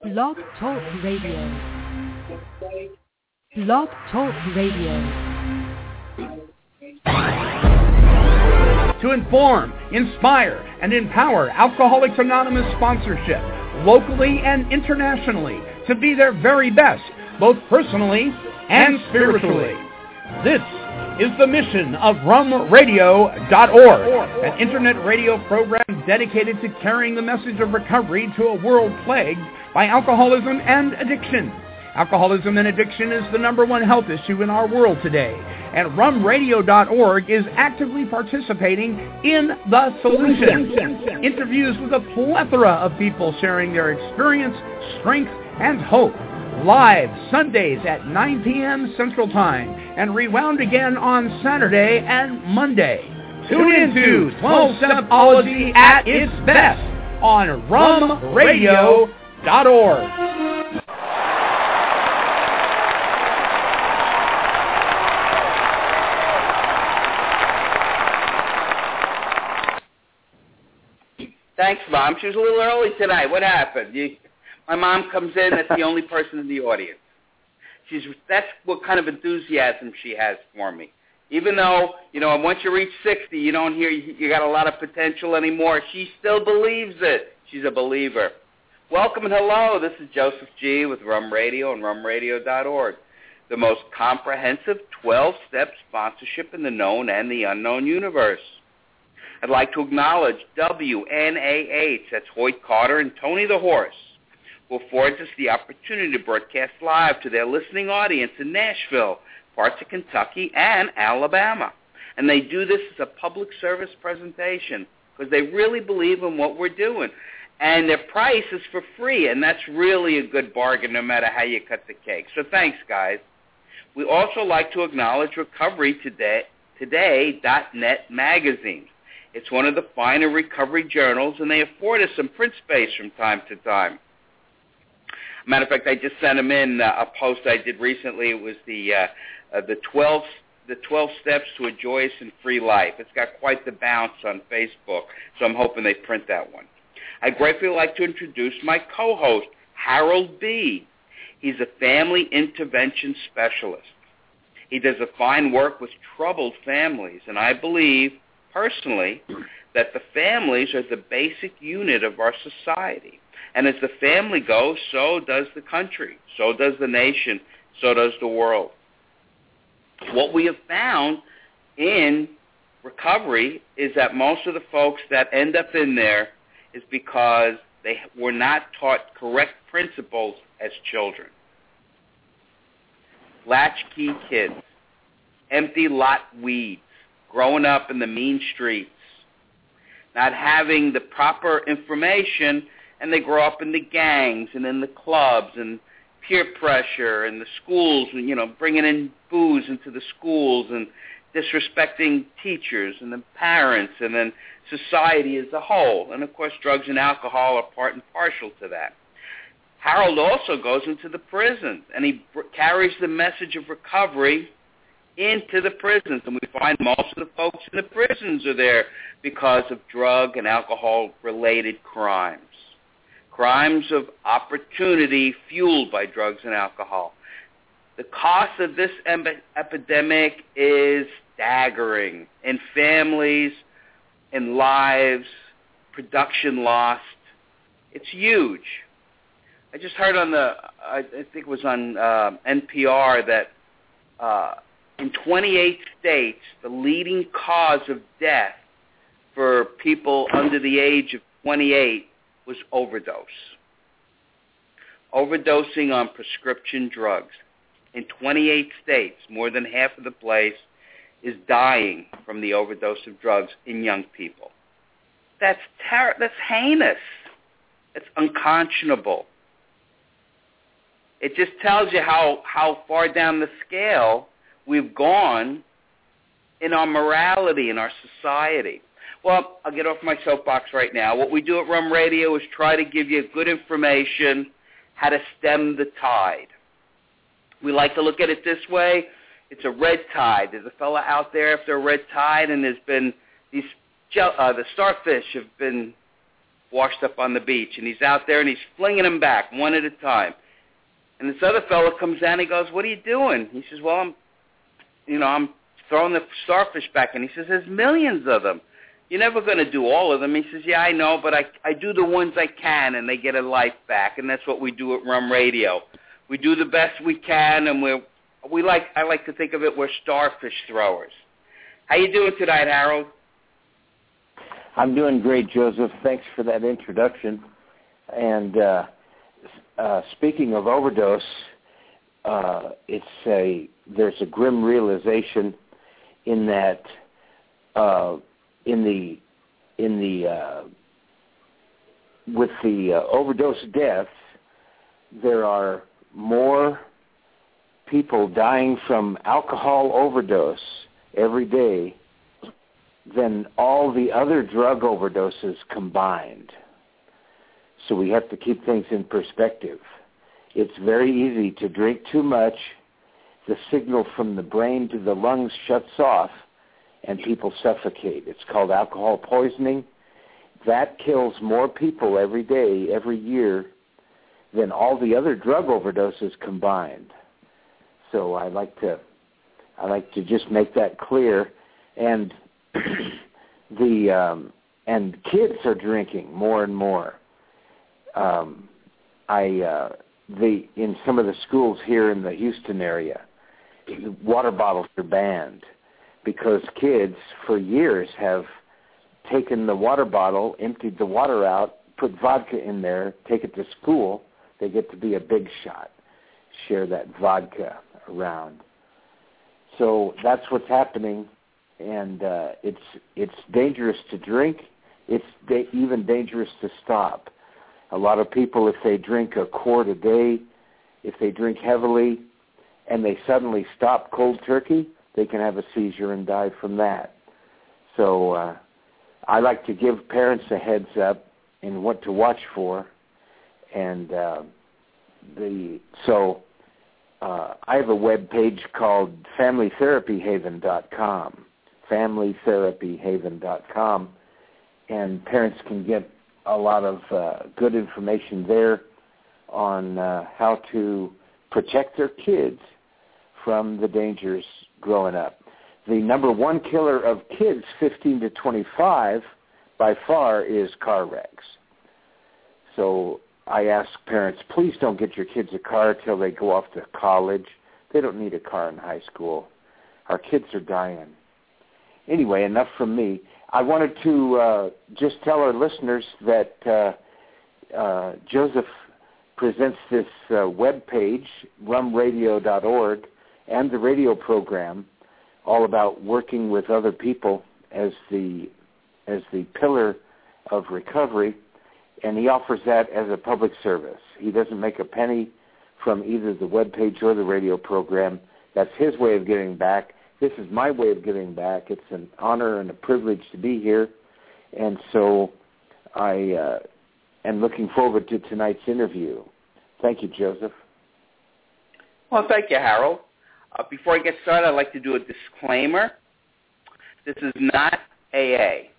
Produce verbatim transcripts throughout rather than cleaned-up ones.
Blog Talk Radio. Blog Talk Radio. To inform, inspire, and empower Alcoholics Anonymous sponsorship, locally and internationally, to be their very best, both personally and spiritually. This is the mission of rum radio dot org, an internet radio program dedicated to carrying the message of recovery to a world plagued by alcoholism and addiction. Alcoholism and addiction is the number one health issue in our world today, and rum radio dot org is actively participating in the solution. Interviews with a plethora of people sharing their experience, strength, and hope. Live Sundays at nine p.m. Central Time, and rewound again on Saturday and Monday. Tune in to twelve-Stepology at its best on rum radio dot org. Thanks, Mom. She was a little early tonight. What happened? You, my mom comes in. That's the only person in the audience. She's that's what kind of enthusiasm she has for me. Even though, you know, once you reach sixty, you don't hear you, you got a lot of potential anymore. She still believes it. She's a believer. Welcome and hello. This is Joseph G. with Rum Radio and rum radio dot org, the most comprehensive twelve-step sponsorship in the known and the unknown universe. I'd like to acknowledge W N A H, that's Hoyt Carter and Tony the Horse, who affords us the opportunity to broadcast live to their listening audience in Nashville, parts of Kentucky, and Alabama. And they do this as a public service presentation because they really believe in what we're doing. And their price is for free, and that's really a good bargain no matter how you cut the cake. So thanks, guys. We also like to acknowledge Recovery Today, Today dot net magazine. It's one of the finer recovery journals, and they afford us some print space from time to time. Matter of fact, I just sent them in uh, a post I did recently. It was the uh, uh, the twelve the twelve steps to a joyous and free life. It's got quite the bounce on Facebook, so I'm hoping they print that one. I'd gratefully like to introduce my co-host, Harold B. He's a family intervention specialist. He does a fine work with troubled families, and I believe personally that the families are the basic unit of our society. And as the family goes, so does the country, so does the nation, so does the world. What we have found in recovery is that most of the folks that end up in there is because they were not taught correct principles as children. Latchkey kids, empty lot weeds, growing up in the mean streets, not having the proper information, and they grow up in the gangs and in the clubs and peer pressure and the schools, and, you know, bringing in booze into the schools and disrespecting teachers and the parents and then society as a whole. And, of course, drugs and alcohol are part and parcel to that. Harold also goes into the prisons, and he br- carries the message of recovery into the prisons, and we find most of the folks in the prisons are there because of drug and alcohol-related crimes. Crimes of opportunity fueled by drugs and alcohol. The cost of this em- epidemic is staggering in families, in lives, production lost. It's huge. I just heard on the, I think it was on uh, N P R that uh, in twenty-eight states, the leading cause of death for people under the age of twenty-eight was overdose. Overdosing on prescription drugs. In twenty-eight states, more than half of the place is dying from the overdose of drugs in young people. That's ter- that's heinous. It's unconscionable. It just tells you how, how far down the scale we've gone in our morality, in our society. Well, I'll get off my soapbox right now. What we do at Rum Radio is try to give you good information, how to stem the tide. We like to look at it this way. It's a red tide. There's a fella out there after a red tide, and there's been these, uh, the starfish have been washed up on the beach, and he's out there and he's flinging them back one at a time. And this other fellow comes down, and he goes, "What are you doing?" He says, "Well, I'm, you know, I'm throwing the starfish back." And he says, "There's millions of them. You're never going to do all of them." He says, "Yeah, I know, but I, I do the ones I can, and they get a life back." And that's what we do at Rum Radio. We do the best we can, and we're, we like, I like to think of it, we're starfish throwers. How you doing tonight, Harold? I'm doing great, Joseph. Thanks for that introduction. And uh, uh, speaking of overdose, uh, it's a there's a grim realization in that uh, in the in the uh, with the uh, overdose deaths, there are more people dying from alcohol overdose every day than all the other drug overdoses combined. So we have to keep things in perspective. It's very easy to drink too much. The signal from the brain to the lungs shuts off, and people suffocate. It's called alcohol poisoning. That kills more people every day, every year, than all the other drug overdoses combined. So I like to, I like to just make that clear. And the um, and kids are drinking more and more. Um, I uh, the in some of the schools here in the Houston area, water bottles are banned because kids for years have taken the water bottle, emptied the water out, put vodka in there, take it to school. They get to be a big shot, share that vodka around. So that's what's happening, and uh, it's it's dangerous to drink. It's da- even dangerous to stop. A lot of people, if they drink a quart a day, if they drink heavily, and they suddenly stop cold turkey, they can have a seizure and die from that. So uh, I like to give parents a heads up in what to watch for. And uh, the so uh, I have a web page called family therapy haven dot com, family therapy haven dot com, and parents can get a lot of uh, good information there on uh, how to protect their kids from the dangers growing up. The number one killer of kids fifteen to twenty-five by far is car wrecks. So I ask parents, please don't get your kids a car till they go off to college. They don't need a car in high school. Our kids are dying. Anyway, enough from me. I wanted to uh, just tell our listeners that uh, uh, Joseph presents this uh, web page, rum radio dot org, and the radio program, all about working with other people as the as the pillar of recovery. And he offers that as a public service. He doesn't make a penny from either the webpage or the radio program. That's his way of giving back. This is my way of giving back. It's an honor and a privilege to be here. And so I uh, am looking forward to tonight's interview. Thank you, Joseph. Well, thank you, Harold. Uh, before I get started, I'd like to do a disclaimer. This is not A A.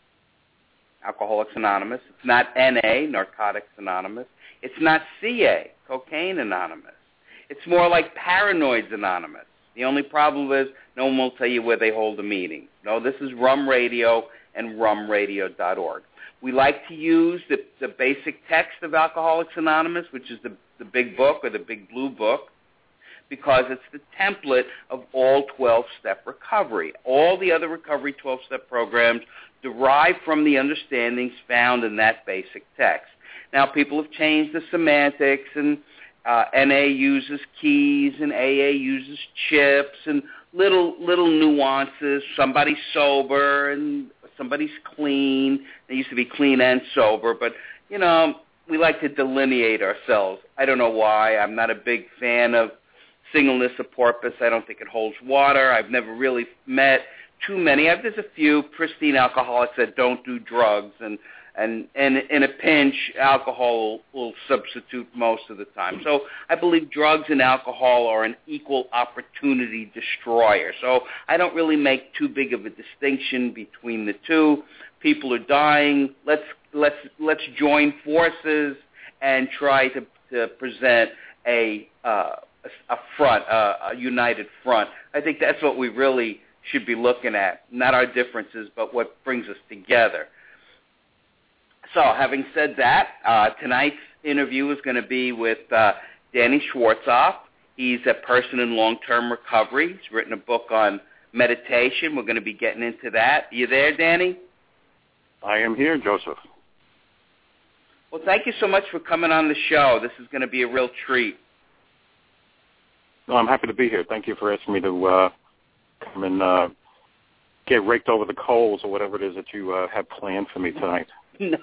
Alcoholics Anonymous. It's not N A, Narcotics Anonymous. It's not C A, Cocaine Anonymous. It's more like Paranoids Anonymous. The only problem is no one will tell you where they hold a meeting. No, this is Rum Radio and rum radio dot org. We like to use the, the basic text of Alcoholics Anonymous, which is the, the big book or the big blue book, because it's the template of all twelve-step recovery. All the other recovery twelve-step programs derive from the understandings found in that basic text. Now, people have changed the semantics, and uh, N A uses keys, and A A uses chips, and little little nuances. Somebody's sober, and somebody's clean. They used to be clean and sober, but, you know, we like to delineate ourselves. I don't know why. I'm not a big fan of singleness of porpoise. I don't think it holds water. I've never really met too many. I've, there's a few pristine alcoholics that don't do drugs, and and, and in a pinch, alcohol will, will substitute most of the time. So I believe drugs and alcohol are an equal opportunity destroyer. So I don't really make too big of a distinction between the two. People are dying. Let's let's let's join forces and try to, to present a uh, a front, uh, a united front. I think that's what we really should be looking at, not our differences, but what brings us together. So, having said that, uh, tonight's interview is going to be with uh, Danny Schwartzoff. He's a person in long-term recovery. He's written a book on meditation. We're going to be getting into that. Are you there, Danny? I am here, Joseph. Well, thank you so much for coming on the show. This is going to be a real treat. No, I'm happy to be here. Thank you for asking me to uh, come and uh, get raked over the coals or whatever it is that you uh, have planned for me tonight. No.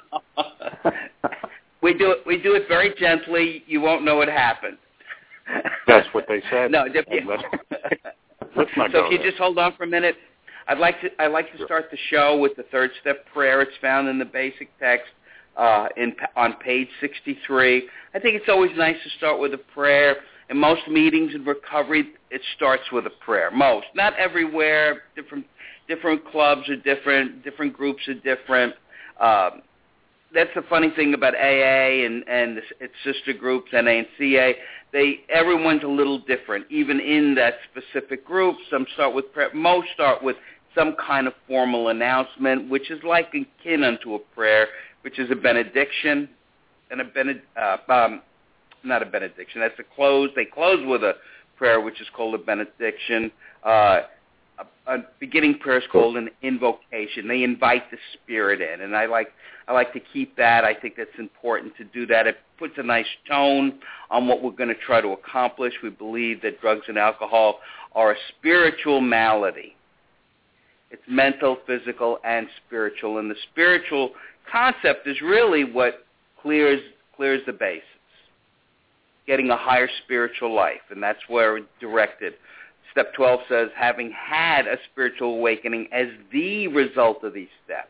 we do it. We do it very gently. You won't know what happened. That's what they said. No, if you, let's not so go if you there. just hold on for a minute, I'd like to. I'd like to Sure. start the show with the third step prayer. It's found in the basic text uh, in on page sixty-three. I think it's always nice to start with a prayer. In most meetings in recovery, it starts with a prayer. Most, not everywhere. Different different clubs are different. Different groups are different. Um, that's the funny thing about A A and, and its sister groups, N A and C A. They everyone's a little different, even in that specific group. Some start with prayer. Most start with some kind of formal announcement, which is like akin unto a prayer, which is a benediction and a bened, uh, um, not a benediction. That's a close. They close with a prayer, which is called a benediction. Uh, a, a beginning prayer is called an invocation. They invite the Spirit in, and I like I like to keep that. I think it's important to do that. It puts a nice tone on what we're going to try to accomplish. We believe that drugs and alcohol are a spiritual malady. It's mental, physical, and spiritual, and the spiritual concept is really what clears clears the basis. Getting a higher spiritual life, and that's where it's directed. Step twelve says, having had a spiritual awakening as the result of these steps.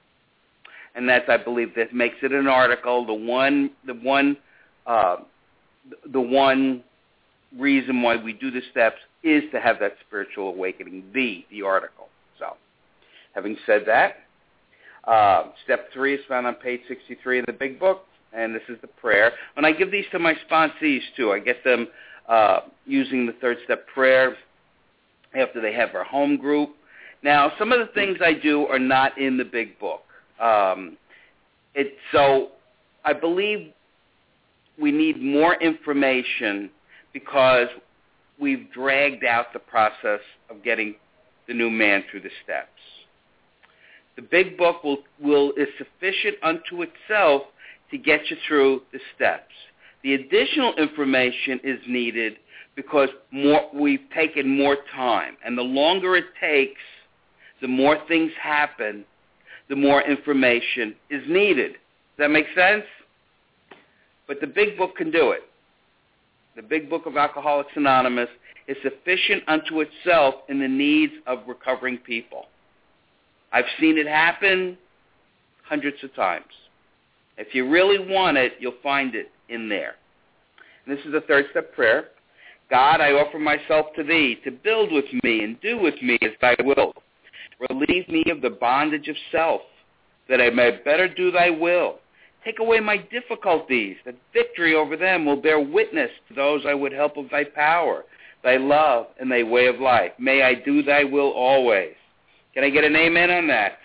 And that's, I believe, that makes it an article. The one, the one, uh, the one reason why we do the steps is to have that spiritual awakening. The, the article. So, having said that, uh, step three is found on page sixty-three in the big book. And this is the prayer. When I give these to my sponsees, too, I get them uh, using the third step prayer after they have our home group. Now, some of the things I do are not in the big book. Um, it, so I believe we need more information because we've dragged out the process of getting the new man through the steps. The big book will, will is sufficient unto itself to get you through the steps. The additional information is needed because more, we've taken more time. And the longer it takes, the more things happen, the more information is needed. Does that make sense? But the big book can do it. The big book of Alcoholics Anonymous is sufficient unto itself in the needs of recovering people. I've seen it happen hundreds of times. If you really want it, you'll find it in there. And this is the third step prayer. God, I offer myself to thee to build with me and do with me as thy will. Relieve me of the bondage of self, that I may better do thy will. Take away my difficulties, that victory over them will bear witness to those I would help of thy power, thy love, and thy way of life. May I do thy will always. Can I get an amen on that?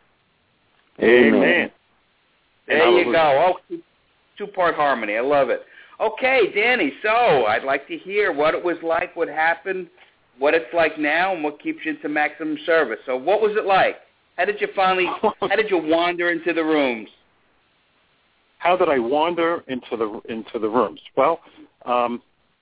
Amen. amen. There you go. Oh, two, two-part harmony. I love it. Okay, Danny, so I'd like to hear what it was like, what happened, what it's like now, and what keeps you into maximum service. So what was it like? How did you finally, how did you wander into the rooms? How did I wander into the into the rooms? Well, um,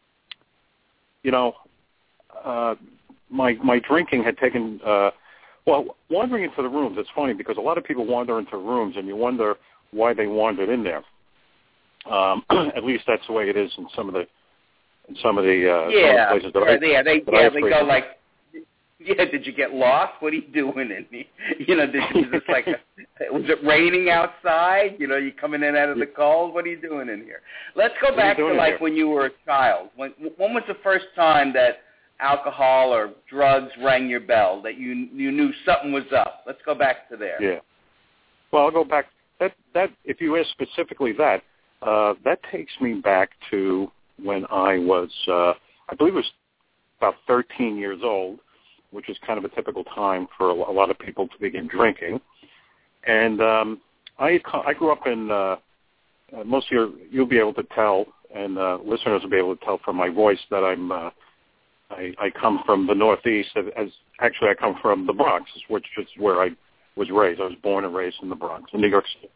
you know, uh, my my drinking had taken, uh, well, wandering into the rooms, it's funny because a lot of people wander into rooms and you wonder why they wandered in there. Um, at least that's the way it is in some of the in some of the, uh, yeah, some of the places that yeah, I yeah, they, that yeah, I they go like, yeah, did you get lost? What are you doing in here? You know, did, was it like, a, was it raining outside? You know, you coming in out of the cold? What are you doing in here? Let's go what back to like here? when you were a child. When when was the first time that alcohol or drugs rang your bell, that you you knew something was up? Let's go back to there. Yeah. Well, I'll go back. that that if you ask specifically that, uh, that takes me back to when I was, uh, I believe it was about thirteen years old, which is kind of a typical time for a lot of people to begin drinking. And um, I I grew up in, uh, most of you, you'll be able to tell, and uh, listeners will be able to tell from my voice that I'm, uh, I, I come from the Northeast. As actually, I come from the Bronx, which is where I was raised. I was born and raised in the Bronx, in New York City.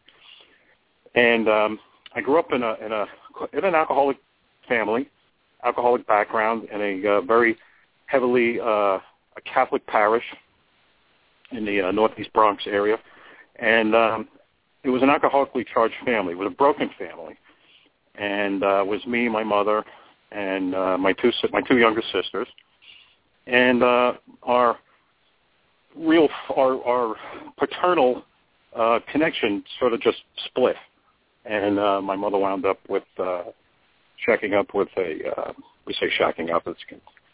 And um, I grew up in a in a in an alcoholic family, alcoholic background, in a uh, very heavily uh, a Catholic parish in the uh, Northeast Bronx area, and um, it was an alcoholically charged family. It was a broken family, and uh, it was me, my mother, and uh, my two my two younger sisters, and uh, our real our, our paternal uh, connection sort of just split, and uh, my mother wound up with uh, shacking up with a uh, we say shacking up. It's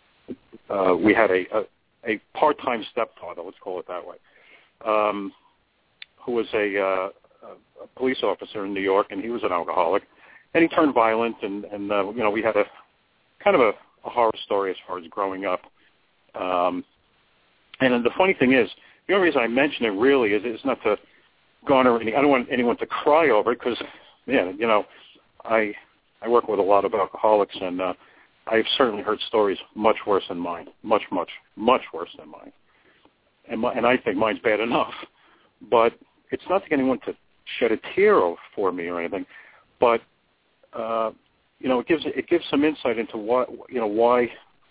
uh, we had a, a a part-time stepfather, let's call it that way, um, who was a, uh, a police officer in New York, and he was an alcoholic, and he turned violent, and, and uh, you know, we had a kind of a, a horror story as far as growing up. Um, and then the funny thing is, the only reason I mention it really is it's not to garner any, I don't want anyone to cry over it, because, yeah, you know, I I work with a lot of alcoholics, and uh, I've certainly heard stories much worse than mine, much, much, much worse than mine. And, my, and I think mine's bad enough. But it's not to get anyone to shed a tear for me or anything. But, uh, you know, it gives it gives some insight into what, you know, why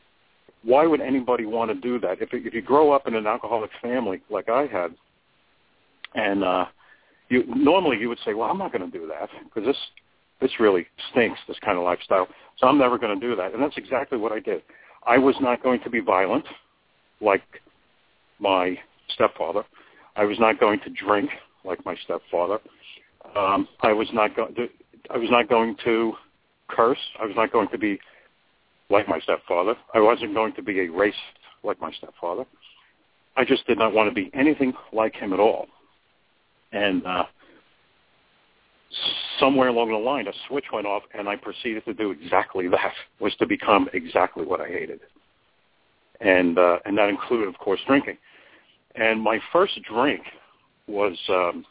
why would anybody want to do that? If, if you grow up in an alcoholic family like I had, and uh, you normally you would say, well, I'm not going to do that because this This really stinks, this kind of lifestyle, so I'm never going to do that. And that's exactly what I did. I was not going to be violent like my stepfather. I was not going to drink like my stepfather. Um, I was not going to, I was not going to curse. I was not going to be like my stepfather. I wasn't going to be a racist like my stepfather. I just did not want to be anything like him at all. And uh somewhere along the line, a switch went off, and I proceeded to do exactly that, was to become exactly what I hated. And uh, and that included, of course, drinking. And my first drink was, um,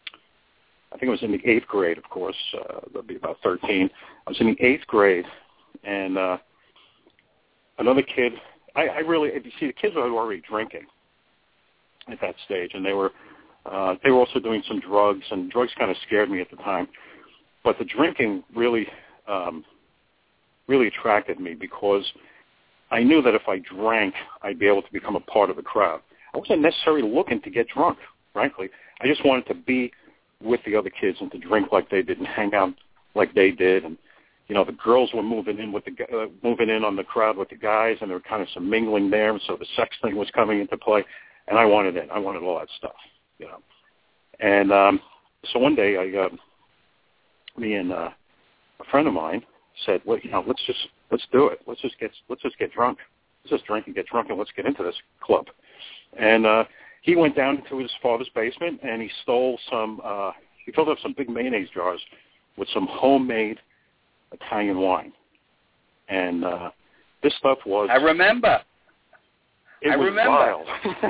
I think it was in the eighth grade, of course. Uh, that'd be about thirteen. I was in the eighth grade, and uh, another kid, I, I really, you see, the kids were already drinking at that stage, and they were Uh, they were also doing some drugs, and drugs kind of scared me at the time. But the drinking really, um, really attracted me because I knew that if I drank, I'd be able to become a part of the crowd. I wasn't necessarily looking to get drunk, frankly. I just wanted to be with the other kids and to drink like they did and hang out like they did. And you know, the girls were moving in with the uh, moving in on the crowd with the guys, and there were kind of some mingling there, and so the sex thing was coming into play. And I wanted it. I wanted all that stuff. You know, and um, so one day, I, uh, me and uh, a friend of mine said, "Well, you know, let's just let's do it. Let's just get let's just get drunk. Let's just drink and get drunk, and let's get into this club." And uh, he went down to his father's basement, and he stole some. Uh, he filled up some big mayonnaise jars with some homemade Italian wine, and uh, this stuff was. I remember. It I was remember. vile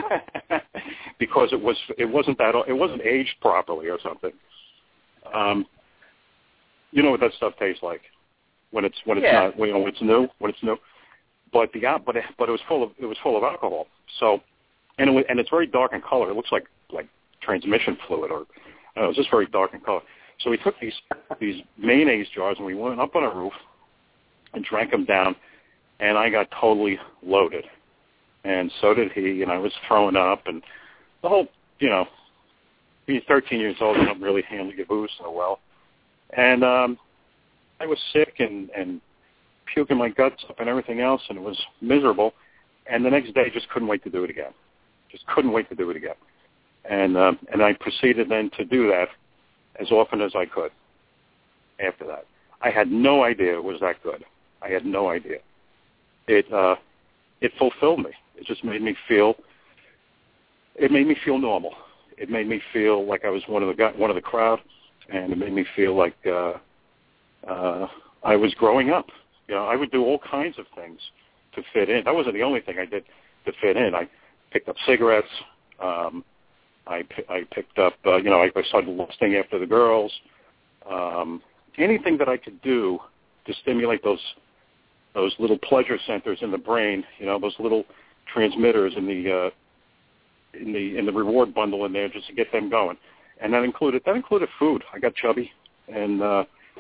because it was it wasn't that it wasn't aged properly or something. Um, you know what that stuff tastes like when it's when it's yeah. not when, you know, when it's new when it's new. But the but it, but it was full of it was full of alcohol. So and it was, and it's very dark in color. It looks like like transmission fluid or I don't know, it was just very dark in color. So we took these these mayonnaise jars and we went up on a roof and drank them down, and I got totally loaded. And so did he, and I was throwing up, and the whole, you know, being thirteen years old, I don't really handle your booze so well. And um, I was sick and, and puking my guts up and everything else, and it was miserable. And the next day, just couldn't wait to do it again. Just couldn't wait to do it again. And um, and I proceeded then to do that as often as I could after that. I had no idea it was that good. I had no idea. It uh, it fulfilled me. It just made me feel. It made me feel normal. It made me feel like I was one of the one of the crowd. and it made me feel like uh, uh, I was growing up. You know, I would do all kinds of things to fit in. That wasn't the only thing I did to fit in. I picked up cigarettes. Um, I, I picked up, uh, you know, I, I started lusting after the girls. Um, anything that I could do to stimulate those those little pleasure centers in the brain, you know, those little transmitters in the uh, in the in the reward bundle in there, just to get them going. And that included that included food. I got chubby, and uh,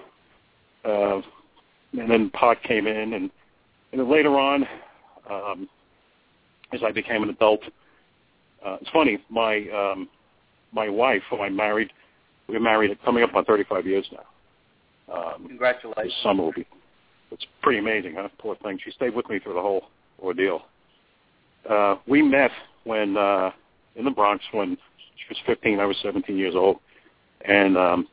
uh, and then pot came in, and, and then later on, um, as I became an adult, uh, it's funny. My um, my wife, who I married, we were married coming up on thirty-five years now. Um, Congratulations! This summer will be. It's pretty amazing, huh? Poor thing. She stayed with me through the whole ordeal. Uh, we met when uh, in the Bronx when she was fifteen. I was seventeen years old, and um,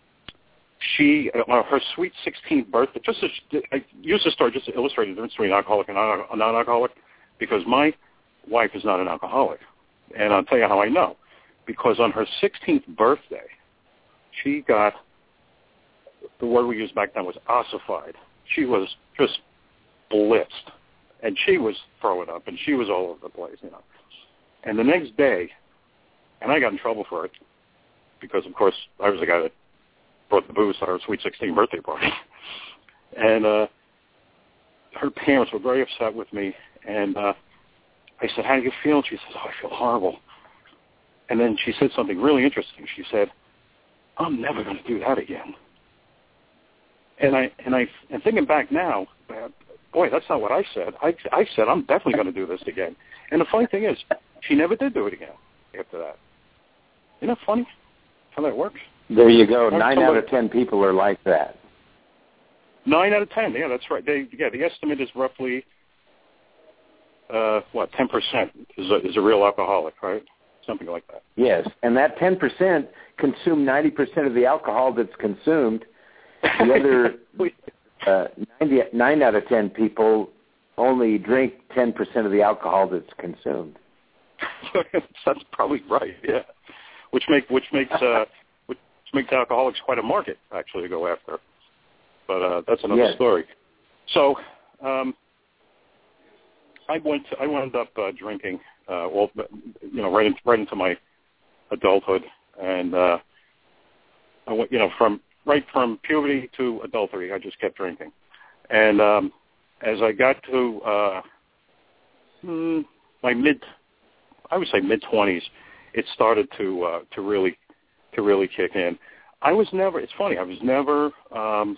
she, uh, her sweet sixteenth birthday. Just to, I use this story just to illustrate the difference between an alcoholic and a non-alcoholic, because my wife is not an alcoholic, and I'll tell you how I know. Because on her sixteenth birthday, she got, the word we used back then was ossified. She was just blitzed, and she was throwing up, and she was all over the place, you know. And the next day, and I got in trouble for it, because, of course, I was the guy that brought the booze to her sweet sixteen birthday party. And uh, her parents were very upset with me, and uh, I said, how do you feel? And she says, oh, I feel horrible. And then she said something really interesting. She said, I'm never going to do that again. And I and I and thinking back now, uh, boy, that's not what I said. I I said I'm definitely going to do this again. And the funny thing is, she never did do it again after that. Isn't that funny how that works? There you go. Nine somebody, out of ten people are like that. Nine out of ten. Yeah, that's right. They yeah, the estimate is roughly uh, what ten percent is a, is a real alcoholic, right? Something like that. Yes, and that ten percent consume ninety percent of the alcohol that's consumed. The other uh, ninety, nine out of ten people only drink ten percent of the alcohol that's consumed. That's probably right. Yeah, which make which makes uh, which makes alcoholics quite a market actually to go after. But uh, that's another yes. story. So um, I went. To, I wound up uh, drinking. Uh, well, you know, right into, right into my adulthood, and uh, I went. You know, from right from puberty to adultery, I just kept drinking. And um, as I got to uh, hmm, my mid, I would say mid twenties, it started to uh, to really to really kick in. I was never. It's funny. I was never. Um,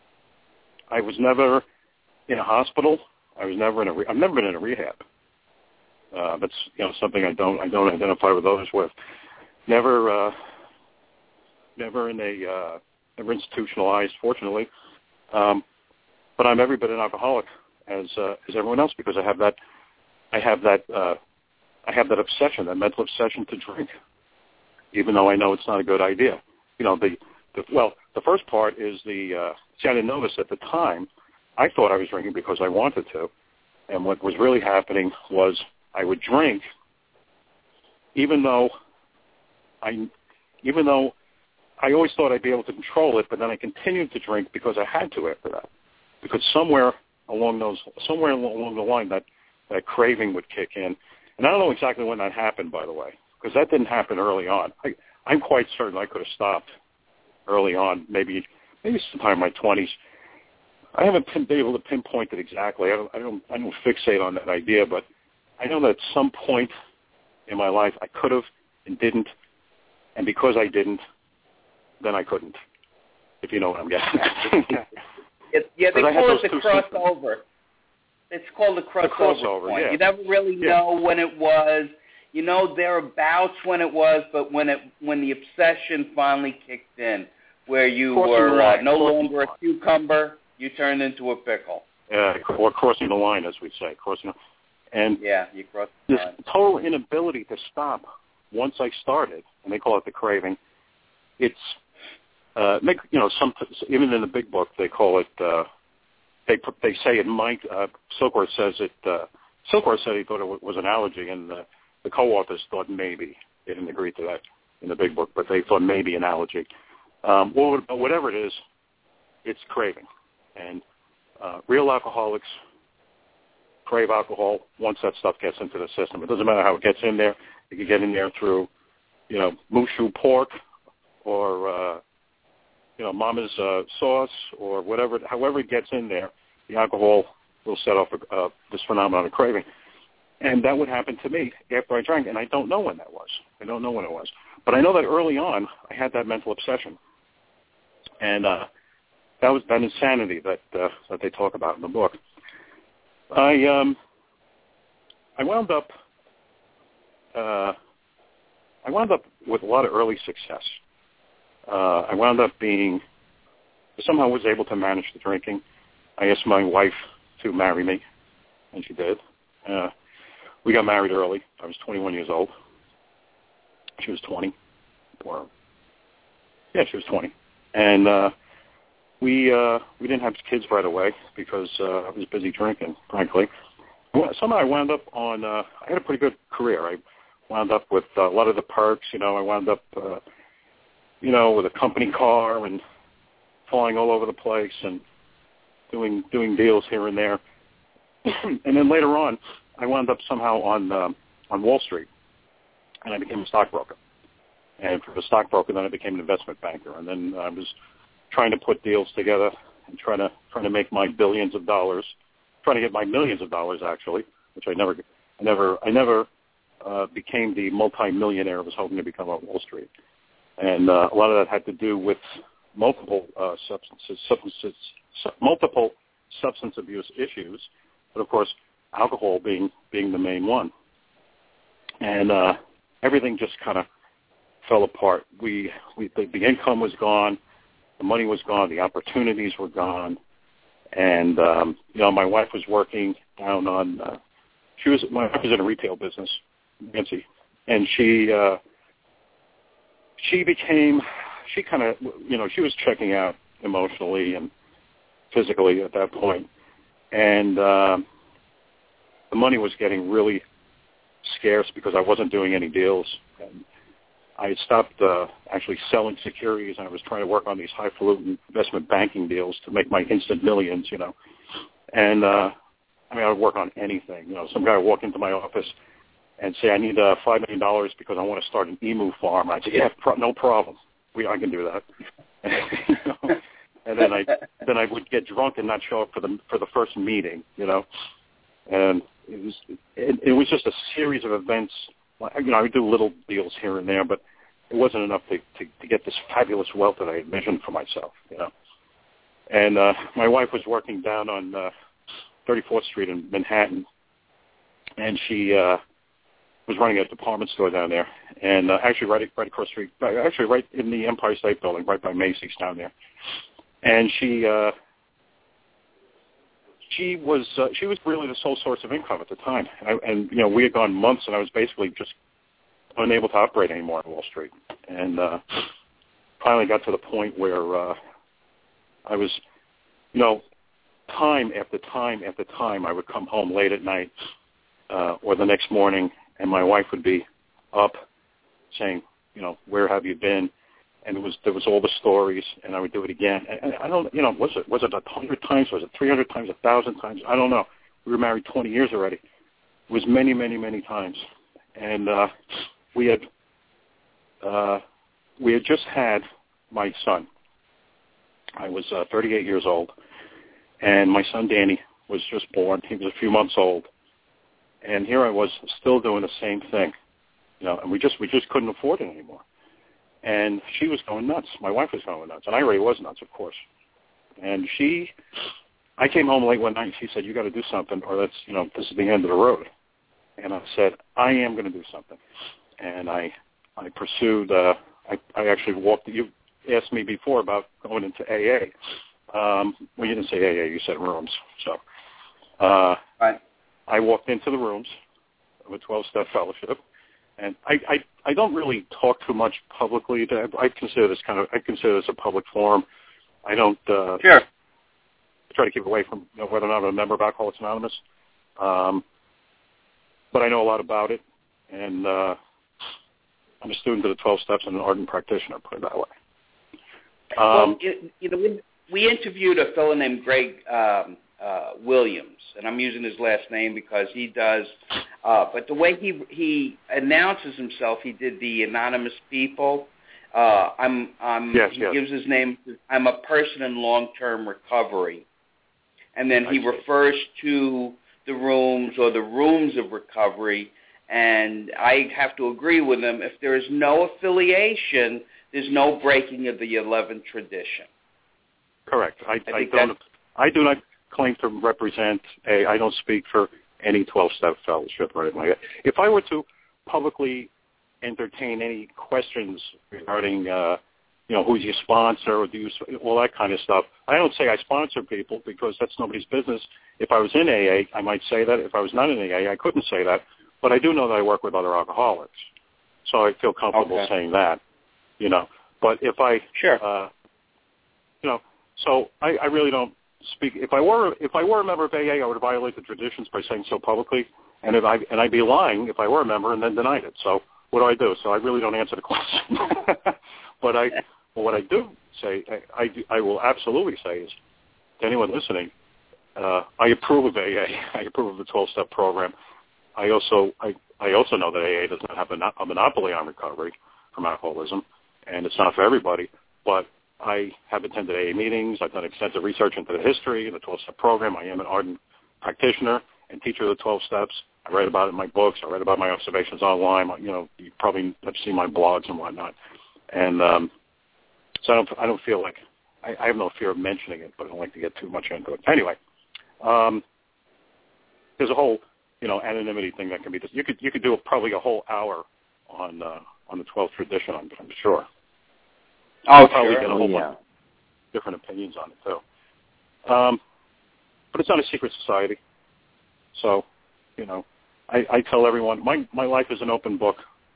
I was never in a hospital. I was never in a. Re- I've never been in a rehab. Uh, that's you know something I don't I don't identify with others with. Never. Uh, never in a. Uh, never institutionalized, fortunately. Um, but I'm every bit an alcoholic as uh, as everyone else because I have that. I have that. Uh, I have that obsession, that mental obsession to drink, even though I know it's not a good idea. You know, the, the well, the first part is the, uh, see, I didn't know this at the time. I thought I was drinking because I wanted to. And what was really happening was I would drink even though I, even though I always thought I'd be able to control it, but then I continued to drink because I had to after that. Because somewhere along those, somewhere along the line that, that craving would kick in. And I don't know exactly when that happened, by the way, because that didn't happen early on. I, I'm quite certain I could have stopped early on, maybe maybe sometime in my twenties. I haven't been able to pinpoint it exactly. I don't, I don't I don't fixate on that idea, but I know that at some point in my life I could have and didn't, and because I didn't, then I couldn't, if you know what I'm getting at. it, yeah, they call it the crossover. It's called the crossover, the crossover point. Yeah. You never really yeah. know when it was. You know thereabouts when it was, but when it when the obsession finally kicked in, where you crossing were uh, no crossing longer a cucumber, you turned into a pickle. Yeah, or crossing the line, as we say, crossing. And yeah, you crossed the this line. total inability to stop once I started, and they call it the craving. It's uh, make you know some even in the big book they call it. Uh, they they say it might. Uh, Silkworth says it. Uh, Silkworth said he thought it was an allergy, and uh, the co-authors thought maybe. They didn't agree to that in the big book, but they thought maybe an allergy. Um, or whatever it is, it's craving. And uh, real alcoholics crave alcohol once that stuff gets into the system. It doesn't matter how it gets in there. It can get in there through, you know, mushu pork or, uh, you know, mama's uh, sauce or whatever. However it gets in there, the alcohol will set off uh, this phenomenon of craving. And that would happen to me after I drank, and I don't know when that was. I don't know when it was. But I know that early on, I had that mental obsession. And uh, that was that insanity that uh, that they talk about in the book. I um, I wound up uh, I wound up with a lot of early success. Uh, I wound up being somehow was able to manage the drinking. I asked my wife to marry me, and she did. Uh, we got married early. I was twenty-one years old. She was twenty. Or yeah, she was twenty. And uh, we uh, we didn't have kids right away because uh, I was busy drinking, frankly. Somehow I wound up on, uh, I had a pretty good career. I wound up with a lot of the perks, you know. I wound up, uh, you know, with a company car and flying all over the place and doing doing deals here and there. And then later on, I wound up somehow on um, on Wall Street, and I became a stockbroker. And from a stockbroker, then I became an investment banker. And then I was trying to put deals together and trying to trying to make my billions of dollars, trying to get my millions of dollars actually, which I never, I never, I never uh, became the multimillionaire I was hoping to become on Wall Street. And uh, a lot of that had to do with multiple uh, substances, substances, su- multiple substance abuse issues, but of course, alcohol being being the main one. And uh, everything just kind of fell apart. We, we the, the income was gone, the money was gone, the opportunities were gone, and um, you know, my wife was working down on. Uh, she was my wife was in a retail business, Nancy, and she uh, she became she kind of you know she was checking out emotionally and physically at that point, and uh, the money was getting really scarce because I wasn't doing any deals. And I had stopped uh, actually selling securities, and I was trying to work on these highfalutin investment banking deals to make my instant millions, you know. And, uh, I mean, I would work on anything. You know, some guy would walk into my office and say, I need uh, five million dollars because I want to start an emu farm. I'd say, yeah, pro- no problem. We, I can do that. you know? And then I then I would get drunk and not show up for the for the first meeting, you know. And it was it, it was just a series of events. You know, I would do little deals here and there, but it wasn't enough to, to, to get this fabulous wealth that I envisioned for myself, you know. And uh, my wife was working down on uh, thirty-fourth Street in Manhattan, and she uh, was running a department store down there, and uh, actually right right across the street, actually right in the Empire State Building, right by Macy's down there. And she uh, she was uh, she was really the sole source of income at the time, and, I, and you know we had gone months, and I was basically just unable to operate anymore on Wall Street, and uh, finally got to the point where uh, I was, you know, time after time after time, I would come home late at night uh, or the next morning, and my wife would be up saying, you know, where have you been? And it was there was all the stories, and I would do it again. And I don't, you know, was it was it a hundred times? Was it three hundred times? A thousand times? I don't know. We were married twenty years already. It was many, many, many times, and uh, we had uh, we had just had my son. I was uh, thirty-eight years old, and my son Danny was just born. He was a few months old, and here I was still doing the same thing, you know. And we just we just couldn't afford it anymore. And she was going nuts. My wife was going nuts. And I already was nuts, of course. And she, I came home late one night and she said, you got to do something or that's, you know, this is the end of the road. And I said, I am going to do something. And I, I pursued, uh, I, I actually walked, you asked me before about going into A A. Um, well, you didn't say A A, you said rooms. So, uh, right. I walked into the rooms of a twelve-step fellowship. And I, I, I don't really talk too much publicly. I consider this kind of I consider this a public forum. I don't uh, sure. try to keep away from you know, whether or not I'm a member of Alcoholics Anonymous. Um, but I know a lot about it, and uh, I'm a student of the twelve steps and an ardent practitioner, put it that way. well, you, you know, we, we interviewed a fellow named Greg um, uh, Williams, and I'm using his last name because he does. Uh, but the way he he announces himself, he did the Anonymous People. Uh, I'm, I'm, yes, he yes. gives his name. I'm a person in long-term recovery, and then he refers to the rooms or the rooms of recovery. And I have to agree with him. If there is no affiliation, there's no breaking of the eleventh tradition. Correct. I, I, I don't. I do not claim to represent a. I don't speak for any twelve-step fellowship or anything like that. If I were to publicly entertain any questions regarding, uh, you know, who's your sponsor or do you, all that kind of stuff, I don't say I sponsor people because that's nobody's business. If I was in A A, I might say that. If I was not in A A, I couldn't say that. But I do know that I work with other alcoholics, so I feel comfortable okay. saying that, you know. But if I, sure, uh, you know, so I, I really don't speak. If I were, if I were a member of A A, I would violate the traditions by saying so publicly, and if I and I'd be lying if I were a member and then denied it. So what do I do? So I really don't answer the question. But I, well, what I do say, I, I, do, I will absolutely say is to anyone listening, uh, I approve of A A. I approve of the twelve-step program. I also I, I also know that A A does not have a, a monopoly on recovery from alcoholism, and it's not for everybody. But I have attended A A meetings. I've done extensive research into the history of the twelve-step program. I am an ardent practitioner and teacher of the twelve steps. I write about it in my books. I write about my observations online. You know, you probably have seen my blogs and whatnot. And um, so I don't I don't feel like I, I have no fear of mentioning it, but I don't like to get too much into it. Anyway, um, there's a whole you know, anonymity thing that can be. You could you could do a, probably a whole hour on uh, on the twelfth tradition. I'm, I'm sure. Oh, You'll probably sure. get a whole yeah. bunch of different opinions on it too. Um, but it's not a secret society, so you know, I, I tell everyone my my life is an open book.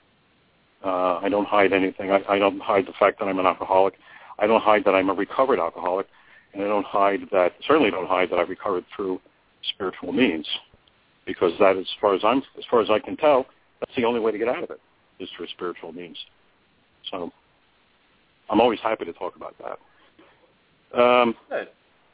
Uh, I don't hide anything. I, I don't hide the fact that I'm an alcoholic. I don't hide that I'm a recovered alcoholic, and I don't hide that. Certainly, don't hide that I've recovered through spiritual means. Because that, as far as I'm, as far as I can tell, that's the only way to get out of it is through spiritual means. So, I'm always happy to talk about that. Um, Good.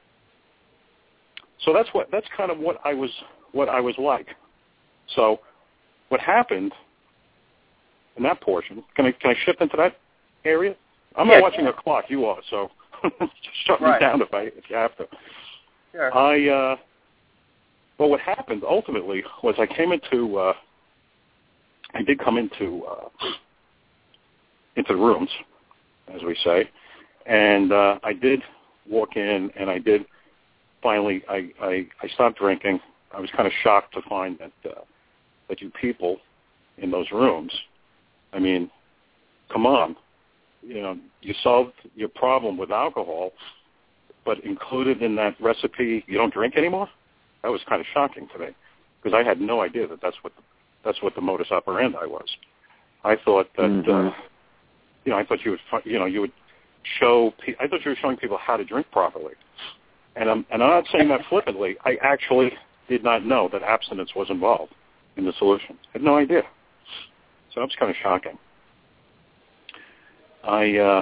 So that's what that's kind of what I was what I was like. So, what happened in that portion? Can I can I shift into that area? I'm Yeah, not watching yeah. a clock. You are, so just shut Right. me down if I if you have to. Sure. I. Uh, Well, what happened ultimately was I came into, uh, I did come into uh, into rooms, as we say, and uh, I did walk in, and I did finally, I, I, I stopped drinking. I was kind of shocked to find that uh, that you people in those rooms, I mean, come on, you know, you solved your problem with alcohol, but included in that recipe, you don't drink anymore? That was kind of shocking to me because I had no idea that that's what the, that's what the modus operandi was. I thought that mm-hmm. uh, you know I thought you would you know you would show I thought you were showing people how to drink properly, and I'm and I'm not saying that flippantly. I actually did not know that abstinence was involved in the solution. I had no idea, so that was kind of shocking. I uh,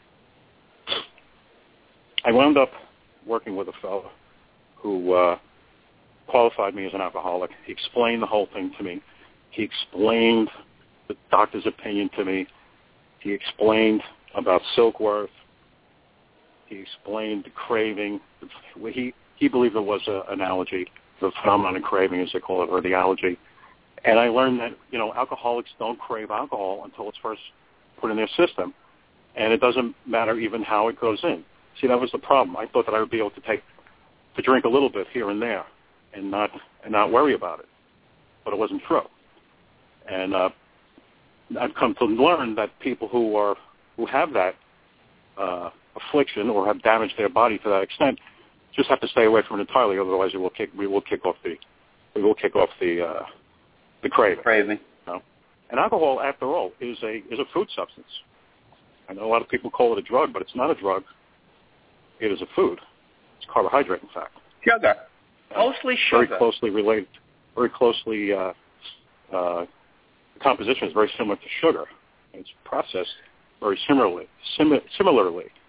I wound up working with a fellow who. Uh, qualified me as an alcoholic. He explained the whole thing to me. He explained the doctor's opinion to me. He explained about Silkworth. He explained the craving. He he believed there was a, an allergy, the phenomenon of craving, as they call it, or the allergy. And I learned that, you know, alcoholics don't crave alcohol until it's first put in their system. And it doesn't matter even how it goes in. See, that was the problem. I thought that I would be able to take, to drink a little bit here and there and not and not worry about it. But it wasn't true. And uh, I've come to learn that people who are who have that uh, affliction or have damaged their body to that extent just have to stay away from it entirely. Otherwise, we will kick we will kick off the we will kick off the uh, the craving. Craving. You know? And alcohol, after all, is a is a food substance. I know a lot of people call it a drug, but it's not a drug. It is a food. It's carbohydrate, in fact. Sugar. Mostly sugar. Very closely related. Very closely. Uh, uh, the composition is very similar to sugar. It's processed very similarly. Sim- similarly,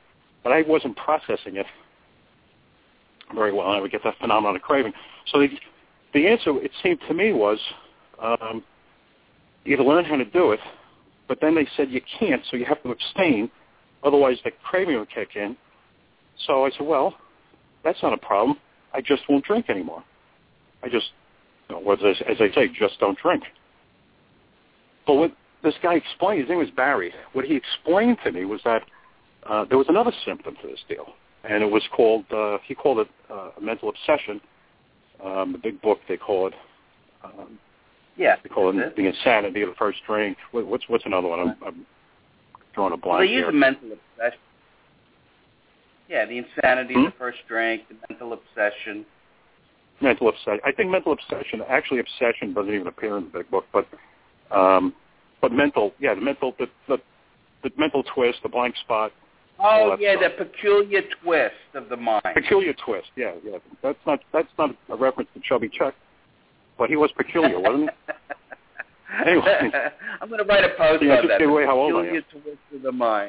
but I wasn't processing it very well, and I would get that phenomenon of craving. So the, the answer, it seemed to me, was um, either learn how to do it, but then they said you can't, so you have to abstain, otherwise the craving will kick in. So I said, well, that's not a problem. I just won't drink anymore. I just, you know, as, as I say, just don't drink. But what this guy explained, his name was Barry, what he explained to me was that uh, there was another symptom to this deal, and it was called, uh, he called it uh, a mental obsession. Um, the big book, they call it, um, yeah, they call it, it the insanity of the first drink. What, what's what's another one? I'm, I'm drawing a blank well, they use here. a mental obsession. Yeah, the insanity hmm? of the first drink, the mental obsession. Mental obsession. I think mental obsession, actually obsession doesn't even appear in the big book, but um, but mental, yeah, the mental, the, the, the mental twist, the blank spot. Oh, yeah, stuff. the peculiar twist of the mind. Peculiar twist, yeah, yeah. That's not that's not a reference to Chubby Chuck, but he was peculiar, wasn't he? Anyway. I'm going to write a post yeah, on just that. give away how old Peculiar I am. twist of the mind.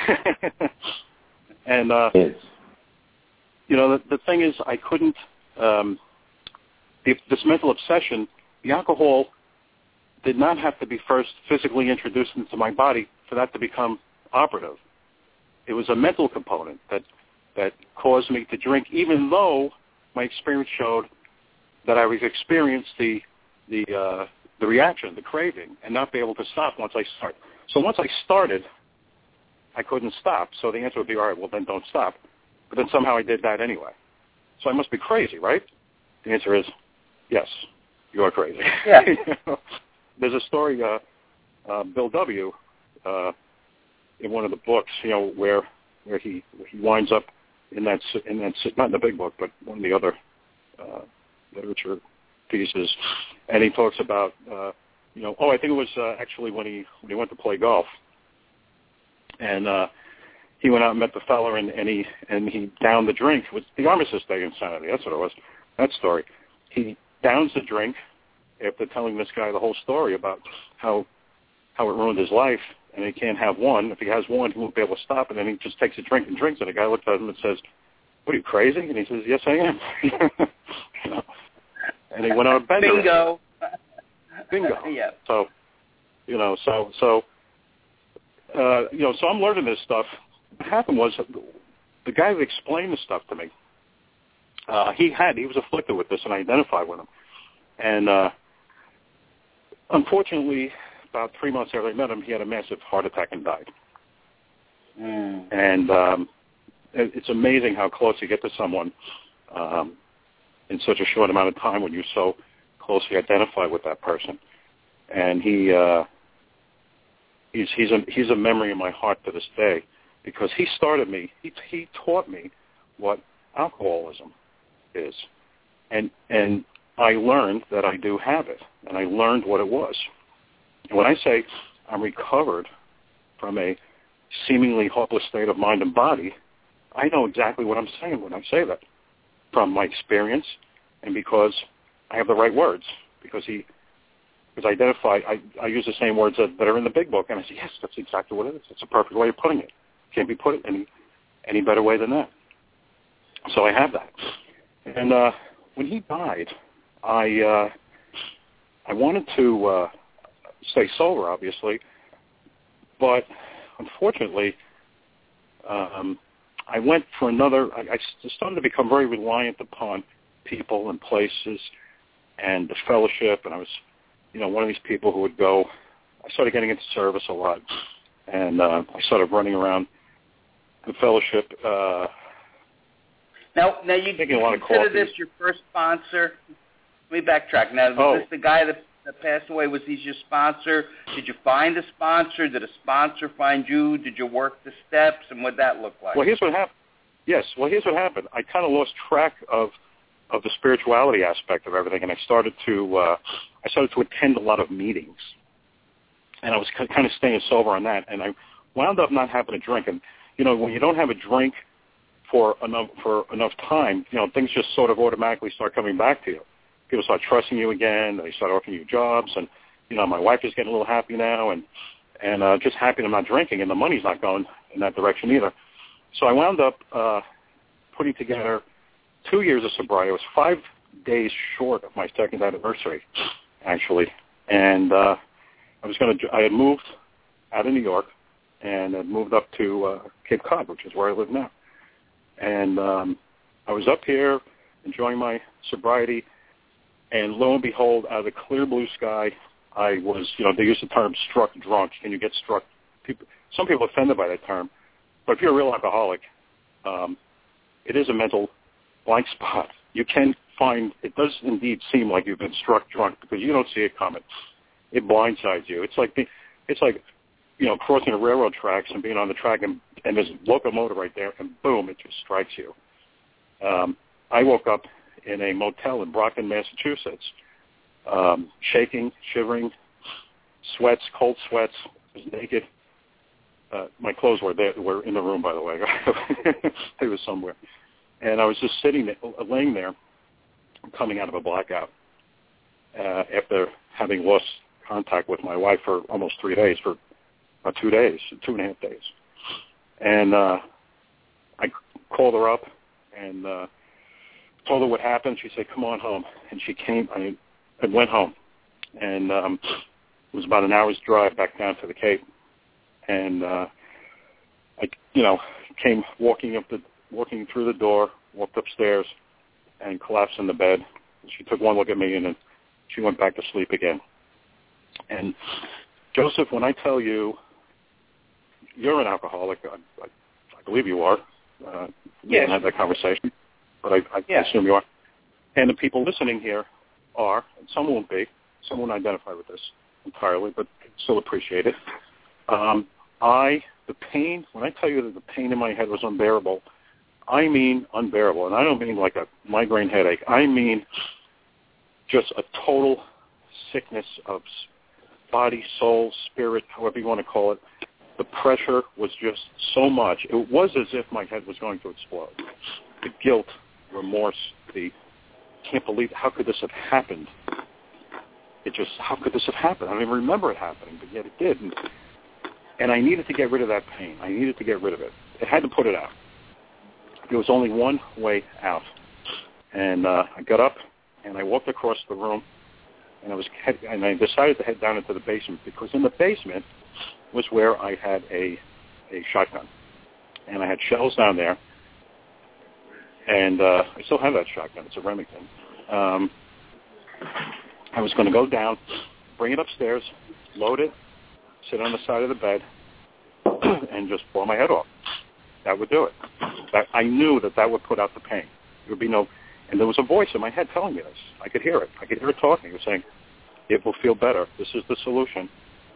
and, uh, Yes. you know, the, the thing is, I couldn't, um, the, this mental obsession, the alcohol did not have to be first physically introduced into my body for that to become operative. It was a mental component that that caused me to drink, even though my experience showed that I was experienced the the uh, the reaction, the craving, and not be able to stop once I start. So once I started, I couldn't stop. So the answer would be, all right, well then don't stop. But then somehow I did that anyway. So I must be crazy, right? The answer is, yes, you are crazy. Yeah. You know? There's a story, uh, uh, Bill W. Uh, in one of the books, you know, where where he he winds up in that in that not in the big book, but one of the other uh, literature pieces, and he talks about, uh, you know, oh, I think it was uh, actually when he when he went to play golf, and uh, he went out and met the fella, and, and he and he downed the drink with the Armistice Day insanity. That's what it was. That story. He downs the drink after telling this guy the whole story about how how it ruined his life. And he can't have one. If he has one, he won't be able to stop. And then he just takes a drink and drinks it. The guy looks at him and says, "What are you, crazy?" And he says, "Yes, I am." You know? And he went on a bender. Bingo. Bingo. Yeah. So, you know, so so, uh, you know, so I'm learning this stuff. What happened was the guy that explained the stuff to me, uh, he had he was afflicted with this, and I identified with him. And uh, unfortunately, about three months after I met him, he had a massive heart attack and died. Mm. And um, it, it's amazing how close you get to someone um, in such a short amount of time when you so closely identify with that person. And he uh, he's he's a he's a memory in my heart to this day because he started me. He he taught me what alcoholism is, and and I learned that I do have it, and I learned what it was. And when I say I'm recovered from a seemingly hopeless state of mind and body, I know exactly what I'm saying when I say that, from my experience and because I have the right words, because he, because I identify, I, I use the same words that, that are in the big book, and I say, yes, that's exactly what it is. It's a perfect way of putting it. Can't be put any any better way than that. So I have that. And uh, when he died, I uh, I wanted to uh, stay sober, obviously, but unfortunately, um, I went for another. I, I started to become very reliant upon people and places and the fellowship, and I was, you know, one of these people who would go. I started getting into service a lot, and uh, I started running around the fellowship. Uh, now, now you, Taking you a lot of consider coffee. this your first sponsor? Let me backtrack. Now, was Oh. this the guy that, that passed away? Was he your sponsor? Did you find a sponsor? Did a sponsor find you? Did you work the steps? And what that look like? Well, here's what happened. Yes, well, here's what happened. I kind of lost track of of the spirituality aspect of everything, and I started to uh, I started to attend a lot of meetings, and I was kind of staying sober on that, and I wound up not having a drink. And you know, when you don't have a drink for enough for enough time, you know, things just sort of automatically start coming back to you. People start trusting you again. They start offering you jobs, and you know, my wife is getting a little happy now, and and uh, just happy I'm not drinking, and the money's not going in that direction either. so I wound up uh, putting together two years of sobriety. I was five days short of my second anniversary, actually. And uh, I was going to. I had moved out of New York and had moved up to uh, Cape Cod, which is where I live now. And um, I was up here enjoying my sobriety, and lo and behold, out of the clear blue sky, I was, you know, they use the term struck drunk. Can you get struck? People, some people are offended by that term, but if you're a real alcoholic, um, it is a mental blind spot. You can find, it does indeed seem like you've been struck drunk because you don't see it coming. It blindsides you. It's like, the, it's like, you know, crossing the railroad tracks and being on the track and, and there's a locomotive right there and boom, it just strikes you. Um, I woke up in a motel in Brockton, Massachusetts, um, shaking, shivering, sweats, cold sweats, I was naked. Uh, my clothes were there, were in the room, by the way. They were somewhere. And I was just sitting there, laying there, coming out of a blackout uh, after having lost contact with my wife for almost three days, for uh, two days, two and a half days. And uh, I called her up and uh, told her what happened. She said, come on home. And she came. I, I went home. And um, it was about an hour's drive back down to the Cape. And uh, I, you know, came walking up the, walking through the door, walked upstairs, and collapsed in the bed. She took one look at me, and then she went back to sleep again. And Joseph, when I tell you you're an alcoholic, I, I, I believe you are. Uh, we yes. haven't had that conversation, but I, I yes. assume you are. And the people listening here are, and some won't be, some won't identify with this entirely, but still appreciate it. Um, I, the pain, when I tell you that the pain in my head was unbearable, I mean unbearable. And I don't mean like a migraine headache. I mean just a total sickness of body, soul, spirit, however you want to call it. The pressure was just so much. It was as if my head was going to explode. The guilt, remorse, the can't believe, how could this have happened? It just, how could this have happened? I don't even remember it happening, but yet it did. And, and I needed to get rid of that pain. I needed to get rid of it. I had to put it out. There was only one way out. And uh, I got up, and I walked across the room, and I was head, and I decided to head down into the basement, because in the basement was where I had a, a shotgun. And I had shells down there, and uh, I still have that shotgun. It's a Remington. Um, I was going to go down, bring it upstairs, load it, sit on the side of the bed, and just blow my head off. That would do it. That, I knew that that would put out the pain. There would be no, and there was a voice in my head telling me this. I could hear it. I could hear it talking. It was saying, it will feel better. This is the solution.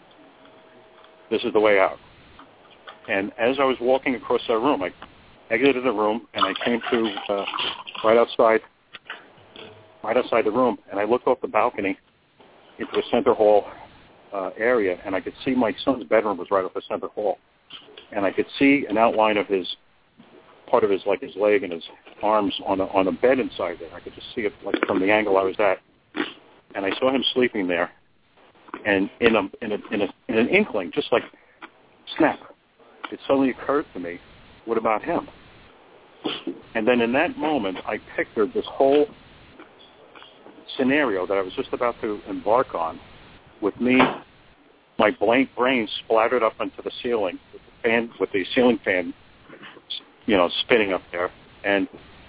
This is the way out. And as I was walking across that room, I exited the room, and I came to uh, right outside, right outside the room, and I looked off the balcony into the center hall uh, area, and I could see my son's bedroom was right off the center hall. And I could see an outline of his, part of his, like his leg and his arms on a, on a bed inside there. I could just see it like from the angle I was at. And I saw him sleeping there. And in a, in a, in a, in an inkling, just like snap, it suddenly occurred to me, what about him? And then in that moment, I pictured this whole scenario that I was just about to embark on with me, my blank brain splattered up into the ceiling with the fan, with the ceiling fan, you know, spinning up there, and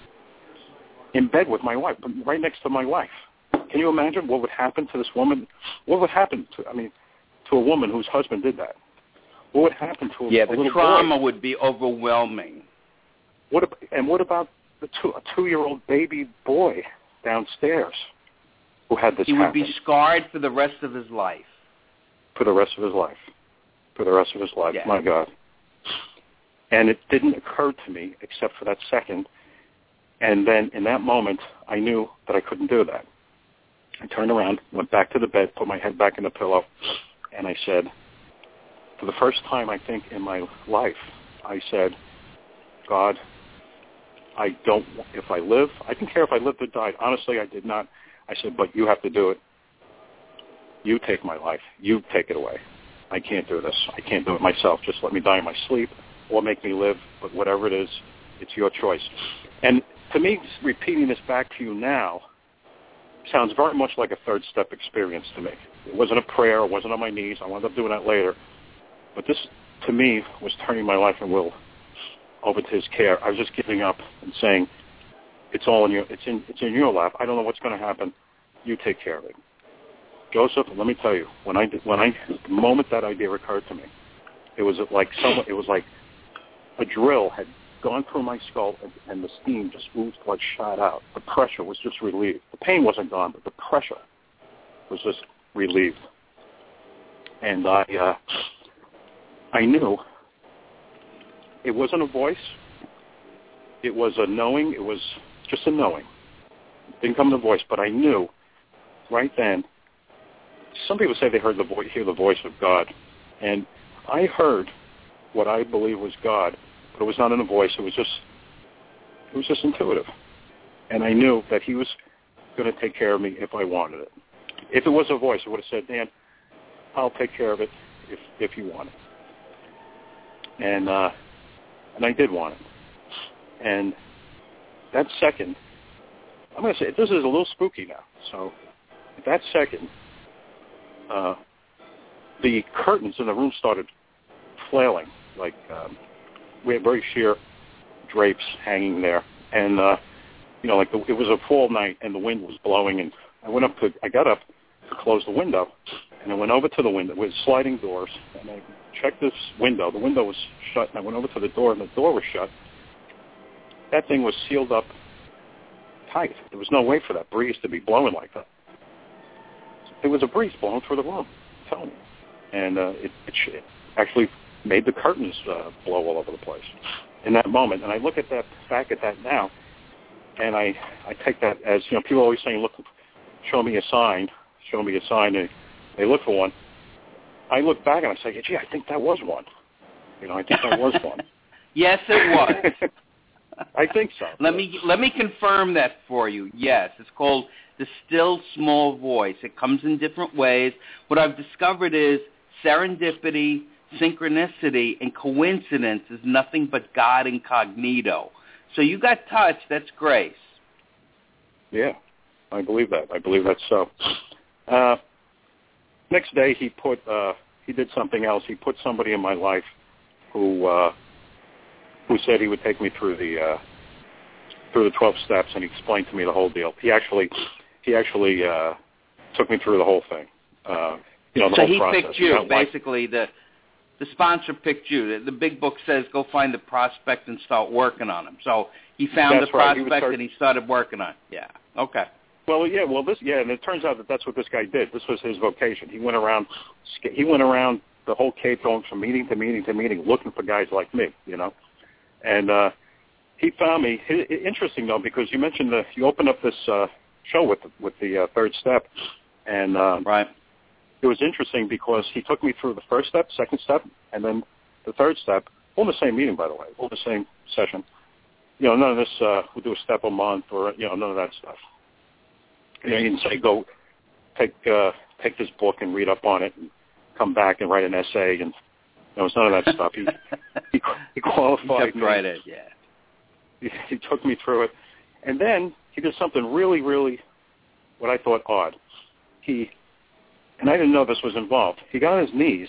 in bed with my wife, right next to my wife. Can you imagine what would happen to this woman? What would happen to, I mean, to a woman whose husband did that? What would happen to a, yeah, a the little trauma boy? would be overwhelming. What about, and what about the two, a two-year-old baby boy downstairs who had this He would happen? be scarred for the rest of his life. For the rest of his life. For the rest of his life. Yeah. My God. And it didn't occur to me except for that second. And then in that moment, I knew that I couldn't do that. I turned around, went back to the bed, put my head back in the pillow, and I said, for the first time, I think, in my life, I said, God, I don't, if I live, I didn't care if I lived or died. Honestly, I did not. I said, but you have to do it. You take my life. You take it away. I can't do this. I can't do it myself. Just let me die in my sleep. or make me live, but whatever it is, it's your choice. And to me, repeating this back to you now sounds very much like a third step experience to me. It wasn't a prayer. It wasn't on my knees. I wound up doing that later. But this, to me, was turning my life and will over to his care. I was just giving up and saying, it's all in your, it's in, it's in your lap. I don't know what's going to happen. You take care of it. Joseph, let me tell you, when I, when I, the moment that idea occurred to me, it was like someone, it was like a drill had gone through my skull, and, and the steam just oozed like shot out. The pressure was just relieved. The pain wasn't gone, but the pressure was just relieved. And I, uh, I knew it wasn't a voice. It was a knowing. It was just a knowing. It didn't come to a voice, but I knew right then. Some people say they heard the voice, hear the voice of God, and I heard what I believe was God, but it was not in a voice. It was just, it was just intuitive, and I knew that He was going to take care of me if I wanted it. If it was a voice, it would have said, "Dan, I'll take care of it if if you want it," and uh, and I did want it. And that second, I'm going to say this is a little spooky now. So that second, uh, the curtains in the room started flailing. Like um, we had very sheer drapes hanging there, and uh, you know, like the, it was a fall night, and the wind was blowing. And I went up to, I got up to close the window, and I went over to the window with sliding doors, and I checked this window. The window was shut, and I went over to the door, and the door was shut. That thing was sealed up tight. There was no way for that breeze to be blowing like that. There was a breeze blowing through the room, I'm telling you. And uh, it, it, it actually made the curtains uh, blow all over the place in that moment. And I look at that, back at that now, and I, I take that as, you know, people always saying, look, show me a sign, show me a sign, and they look for one. I look back and I say, gee, I think that was one. You know, I think that was one. Yes, it was. I think so. Let me let me confirm that for you. Yes, it's called the still small voice. It comes in different ways. What I've discovered is serendipity, synchronicity, and coincidence is nothing but God incognito. So you got touched. That's grace. Yeah, I believe that. I believe that's so. Uh, next day, he put uh, he did something else. He put somebody in my life who. Uh, who said he would take me through the uh, through the twelve steps, and he explained to me the whole deal. He actually he actually uh, took me through the whole thing. Uh, you know, the so whole he process. picked you, you know, basically. The the sponsor picked you. The, the big book says go find the prospect and start working on him. So he found that's the right. He prospect start... and he started working on it. Yeah. Okay. Well, yeah. Well, this yeah, and it turns out that that's what this guy did. This was his vocation. He went around. He went around the whole Cape, going from meeting to meeting to meeting, looking for guys like me. You know. And uh, he found me. Interesting though, because you mentioned that you opened up this uh, show with the, with the uh, third step, and uh, right. It was interesting because he took me through the first step, second step, and then the third step. All in the same meeting, by the way, all in the same session. You know, none of this. Uh, we'll do a step a month, or you know, none of that stuff. You know, he didn't say go take uh, take this book and read up on it, and come back and write an essay and. There was none of that stuff. He he, he qualified he me. Right it, yeah. He, he took me through it, and then he did something really, really, what I thought odd. He, and I didn't know this was involved. He got on his knees,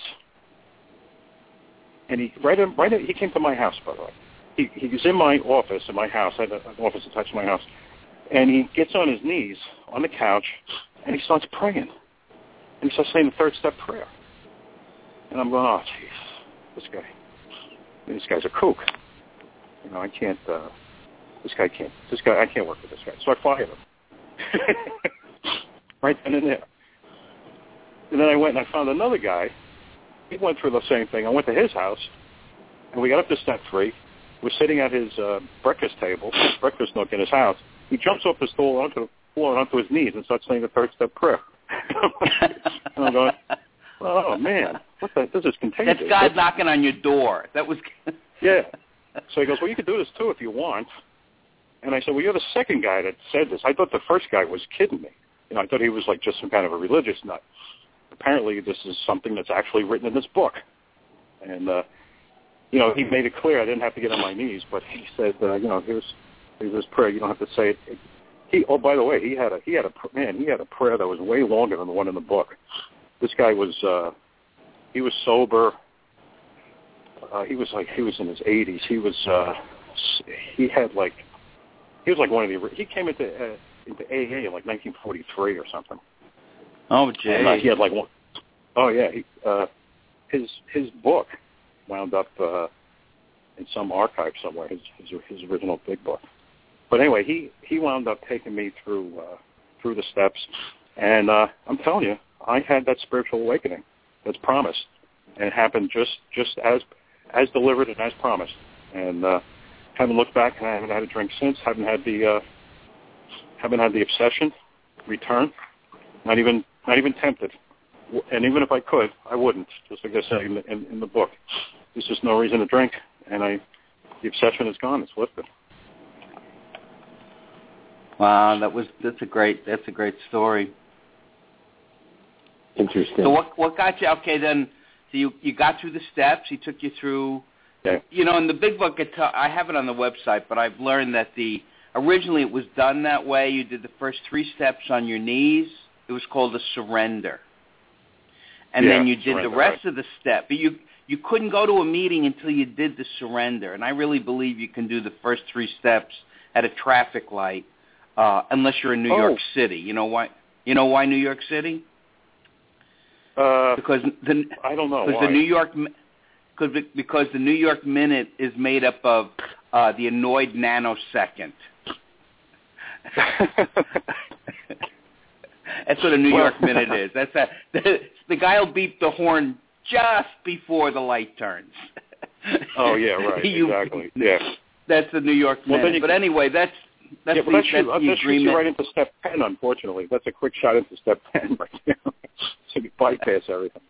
and he right in, right in, he came to my house, by the way. He he was in my office, in my house. I had an office attached to my house, and he gets on his knees on the couch, and he starts praying, and he starts saying the third step prayer. And I'm going, oh, jeez, this guy, this guy's a kook. You know, I can't, uh, this guy can't, this guy, I can't work with this guy. So I fired him. Right then and there. And then I went and I found another guy. He went through the same thing. I went to his house, and we got up to step three. We're sitting at his uh, breakfast table, breakfast nook in his house. He jumps off the stool onto the floor and onto his knees and starts saying the third step prayer. And I'm going, oh, man, what the, this is contagious. That's God knocking on your door. That was... Yeah. So he goes, well, you could do this, too, if you want. And I said, well, you're the second guy that said this. I thought the first guy was kidding me. You know, I thought he was like just some kind of a religious nut. Apparently, this is something that's actually written in this book. And uh, you know, he made it clear I didn't have to get on my knees, but he said, uh, you know, here's here's this prayer. You don't have to say it. He, oh, by the way, he had a he had a man. He had a prayer that was way longer than the one in the book. This guy was uh, he was sober. Uh, he was like he was in his eighties. He was uh, he had like he was like one of the he came into uh, into A A in like nineteen forty-three or something. Oh, gee. And, uh, he had like one. Oh yeah, he, uh, his his book wound up uh, in some archive somewhere. His, his his original big book. But anyway, he, he wound up taking me through uh, through the steps, and uh, I'm telling you, I had that spiritual awakening that's promised, and it happened just, just as as delivered and as promised. And uh, haven't looked back, and I haven't had a drink since. Haven't had the uh, haven't had the obsession return. Not even not even tempted. And even if I could, I wouldn't. Just like I say in the, in, in the book, there's just no reason to drink, and I the obsession is gone. It's lifted. Wow, that was that's a great that's a great story. Interesting. So what what got you? Okay, then so you you got through the steps. He took you through. Yeah. You know, in the big book, it t- I have it on the website, but I've learned that the originally it was done that way. You did the first three steps on your knees. It was called a surrender, and yeah, then you did surrender, the rest right. of the step. But you you couldn't go to a meeting until you did the surrender. And I really believe you can do the first three steps at a traffic light. Uh, unless you're in New oh. York City. You know why? You know why New York City? Uh, because the I don't know because why. the New York because because the New York minute is made up of uh, the annoyed nanosecond. That's what a New York minute is. That's that. The, the guy will beep the horn just before the light turns. Oh yeah, right. you, exactly. Yeah. That's the New York well, minute. You, but anyway, that's. That's yeah, the, well, that, that's should, the that shoots you right into step ten, unfortunately. That's a quick shot into step ten right now. So you bypass everything.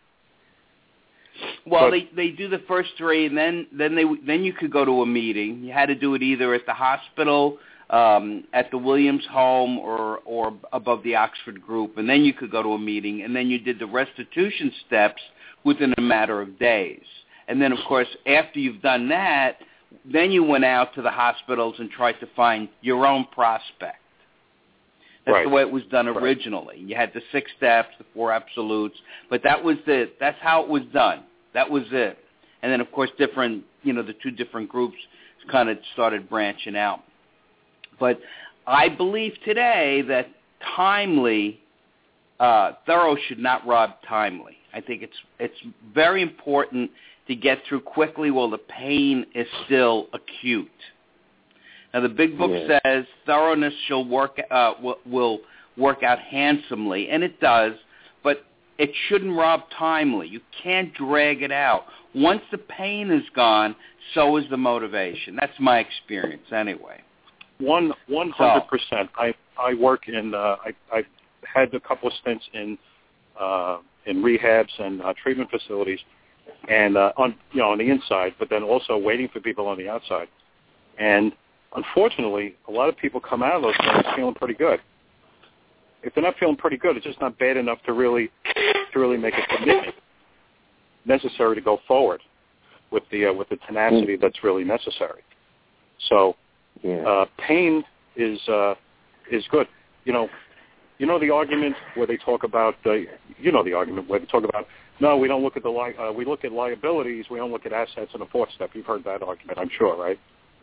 Well, but, they they do the first three, and then then they then you could go to a meeting. You had to do it either at the hospital, um, at the Williams home, or or above the Oxford group, and then you could go to a meeting, and then you did the restitution steps within a matter of days. And then, of course, after you've done that, then you went out to the hospitals and tried to find your own prospect. That's right. the way it was done right. originally. You had the six steps, the four absolutes, but that was the that's how it was done. That was it. And then, of course, different you know the two different groups kind of started branching out. But I believe today that timely, uh, thorough should not rob timely. I think it's it's very important to get through quickly while the pain is still acute. Now, the big book yeah. says thoroughness shall work uh, will, will work out handsomely, and it does, but it shouldn't rob timely. You can't drag it out. Once the pain is gone, so is the motivation. That's my experience, anyway. One one hundred percent. I I work in. Uh, I I've had a couple of stints in uh, in rehabs and uh, treatment facilities. And uh, on you know on the inside, but then also waiting for people on the outside. And unfortunately, a lot of people come out of those things feeling pretty good. If they're not feeling pretty good, it's just not bad enough to really to really make a commitment necessary to go forward with the uh, with the tenacity that's really necessary. So, yeah. uh, pain is uh, is good. You know, you know the argument where they talk about uh, you know the argument where they talk about. No, we don't look at the li- uh, we look at liabilities. We don't look at assets in the fourth step. You've heard that argument, I'm sure, right?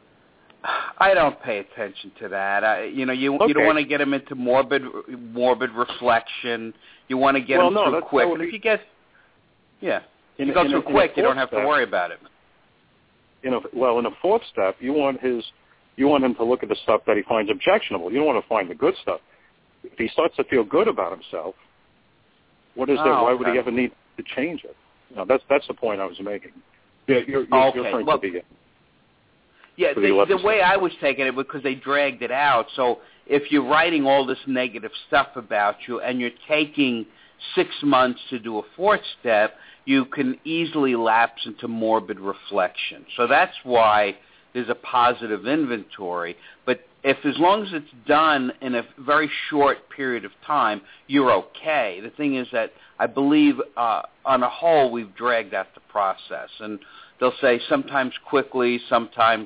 I don't pay attention to that. I, you know, you okay. you don't want to get them into morbid morbid reflection. You want to get well, them no, through that's, quick. That And if be, you get, yeah, in, if you go in through a, quick, you don't have step, to worry about it. You know, well, in the fourth step, you want his you want him to look at the stuff that he finds objectionable. You don't want to find the good stuff. If he starts to feel good about himself, what is oh, there? Why okay. would he ever need to change it? No, that's that's the point I was making. Yeah, you're, you're, okay. you're referring well, to the yeah. to The, the, the way I was taking it because they dragged it out. So if you're writing all this negative stuff about you and you're taking six months to do a fourth step, you can easily lapse into morbid reflection. So that's why there's a positive inventory. But if as long as it's done in a very short period of time, you're okay. The thing is that I believe uh, on a whole we've dragged out the process. And they'll say sometimes quickly, sometimes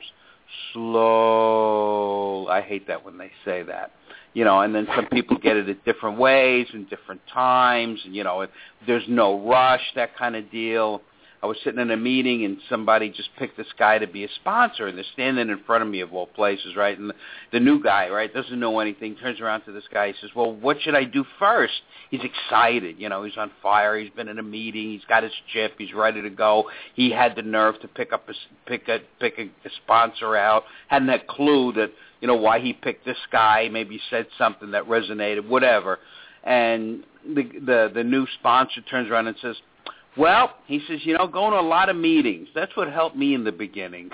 slow. I hate that when they say that. You know, and then some people get it at different ways and different times, and, you know, it, there's no rush, that kind of deal. I was sitting in a meeting, and somebody just picked this guy to be a sponsor, and they're standing in front of me, of all places, right? And the, the new guy, right, doesn't know anything, turns around to this guy, he says, well, what should I do first? He's excited, you know, he's on fire, he's been in a meeting, he's got his chip, he's ready to go. He had the nerve to pick up a, pick a, pick a, a sponsor out, hadn't that clue that, you know, why he picked this guy, maybe said something that resonated, whatever. And the the, the new sponsor turns around and says, well, he says, you know, going to a lot of meetings. That's what helped me in the beginning.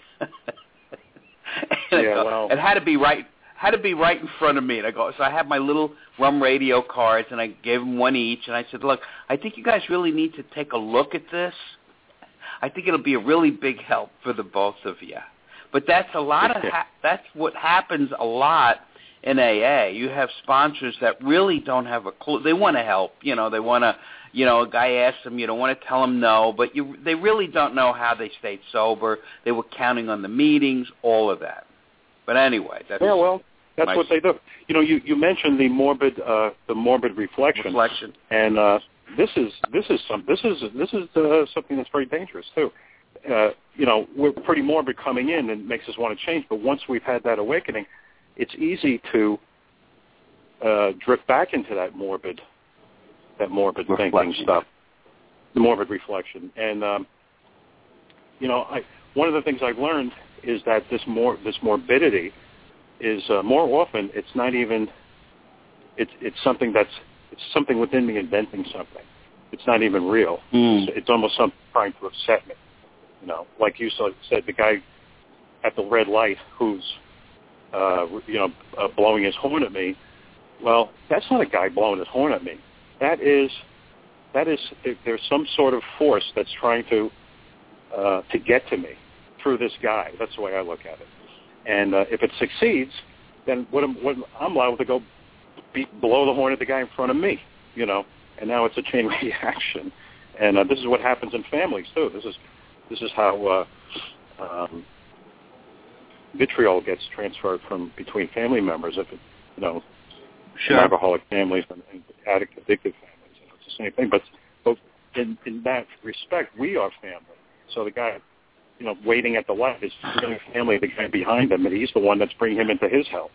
yeah, go, well. It had to be right had to be right in front of me. And I go, so I had my little rum radio cards, and I gave them one each, and I said, look, I think you guys really need to take a look at this. I think it'll be a really big help for the both of you. But that's a lot of ha- that's what happens a lot in A A. You have sponsors that really don't have a clue. They want to help, you know. They want to, you know. A guy asks them, you don't want to tell them no, but you, they really don't know how they stayed sober. They were counting on the meetings, all of that. But anyway, that's yeah. Well, that's my, what they do. You know, you, you mentioned the morbid uh, the morbid reflection, reflection, and uh, this is this is some this is this is uh, something that's very dangerous too. Uh, you know, we're pretty morbid coming in and makes us want to change. But once we've had that awakening, it's easy to uh, drift back into that morbid, that morbid reflection. thinking stuff, the morbid reflection. And um, you know, I, one of the things I've learned is that this more this morbidity is uh, more often it's not even it's it's something that's it's something within me inventing something. It's not even real. Mm. It's, it's almost something trying to upset me. You know, like you said, the guy at the red light who's, uh, you know, uh, blowing his horn at me. Well, that's not a guy blowing his horn at me. That is, that is, there's some sort of force that's trying to, uh, to get to me through this guy. That's the way I look at it. And uh, if it succeeds, then what I'm, what I'm liable to go be, blow the horn at the guy in front of me. You know, and now it's a chain reaction. And uh, this is what happens in families too. This is This is how uh, um, vitriol gets transferred from between family members. If it, you know, sure. alcoholic families and, and addict, addicted families, you know, it's the same thing. But, but in, in that respect, we are family. So the guy, you know, waiting at the light is really family. The guy behind him, and he's the one that's bringing him into his hell.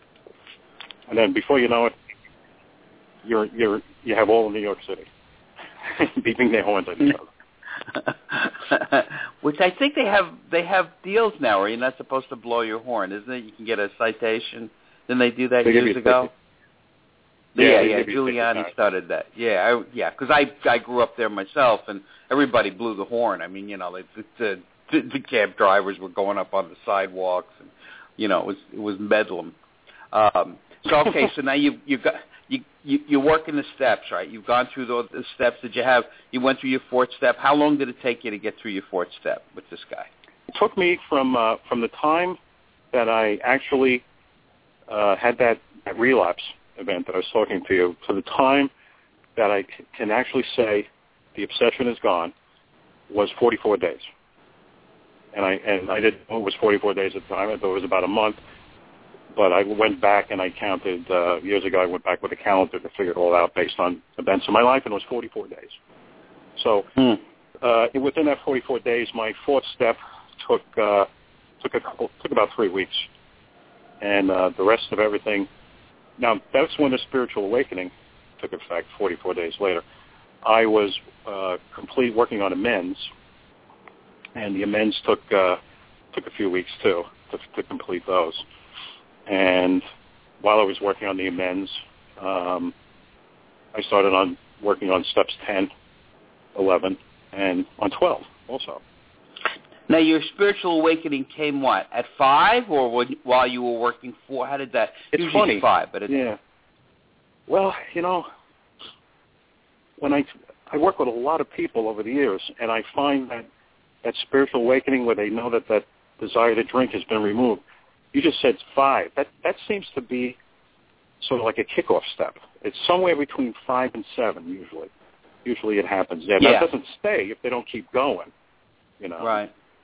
And then before you know it, you're you're you have all of New York City beeping their horns at each other. Which I think they have they have deals now where you're not supposed to blow your horn, isn't it? You can get a citation. Didn't they do that they years ago? Yeah, yeah, yeah. Giuliani started that. Yeah, I, yeah. Because I I grew up there myself, and everybody blew the horn. I mean, you know, the the, the, the cab drivers were going up on the sidewalks, and you know, it was it was bedlam. Um, so okay, so now you you got. You, you, you're working the steps, right? You've gone through the, the steps. Did you have, you went through your fourth step. How long did it take you to get through your fourth step with this guy? It took me from uh, from the time that I actually uh, had that, that relapse event that I was talking to you, to the time that I c- can actually say the obsession is gone, was forty-four days. And I and I didn't know it was forty-four days at the time. I thought it was about a month. But I went back and I counted, uh, years ago I went back with a calendar to figure it all out based on events in my life, and it was forty-four days. So hmm. uh, within that forty-four days, my fourth step took uh, took a couple, took about three weeks. And uh, the rest of everything, now that's when the spiritual awakening took effect, forty-four days later. I was uh, complete working on amends, and the amends took, uh, took a few weeks too to, to complete those. And while I was working on the amends, um, I started on working on steps ten, eleven, and on twelve also. Now, your spiritual awakening came what, at five, or when, while you were working four? How did that? It's usually funny. Five, but it's yeah. Well, you know, when I I work with a lot of people over the years, and I find that that spiritual awakening where they know that that desire to drink has been removed. You just said five. That that seems to be sort of like a kickoff step. It's somewhere between five and seven usually. Usually it happens there. Yeah. That doesn't stay if they don't keep going, you know. Right.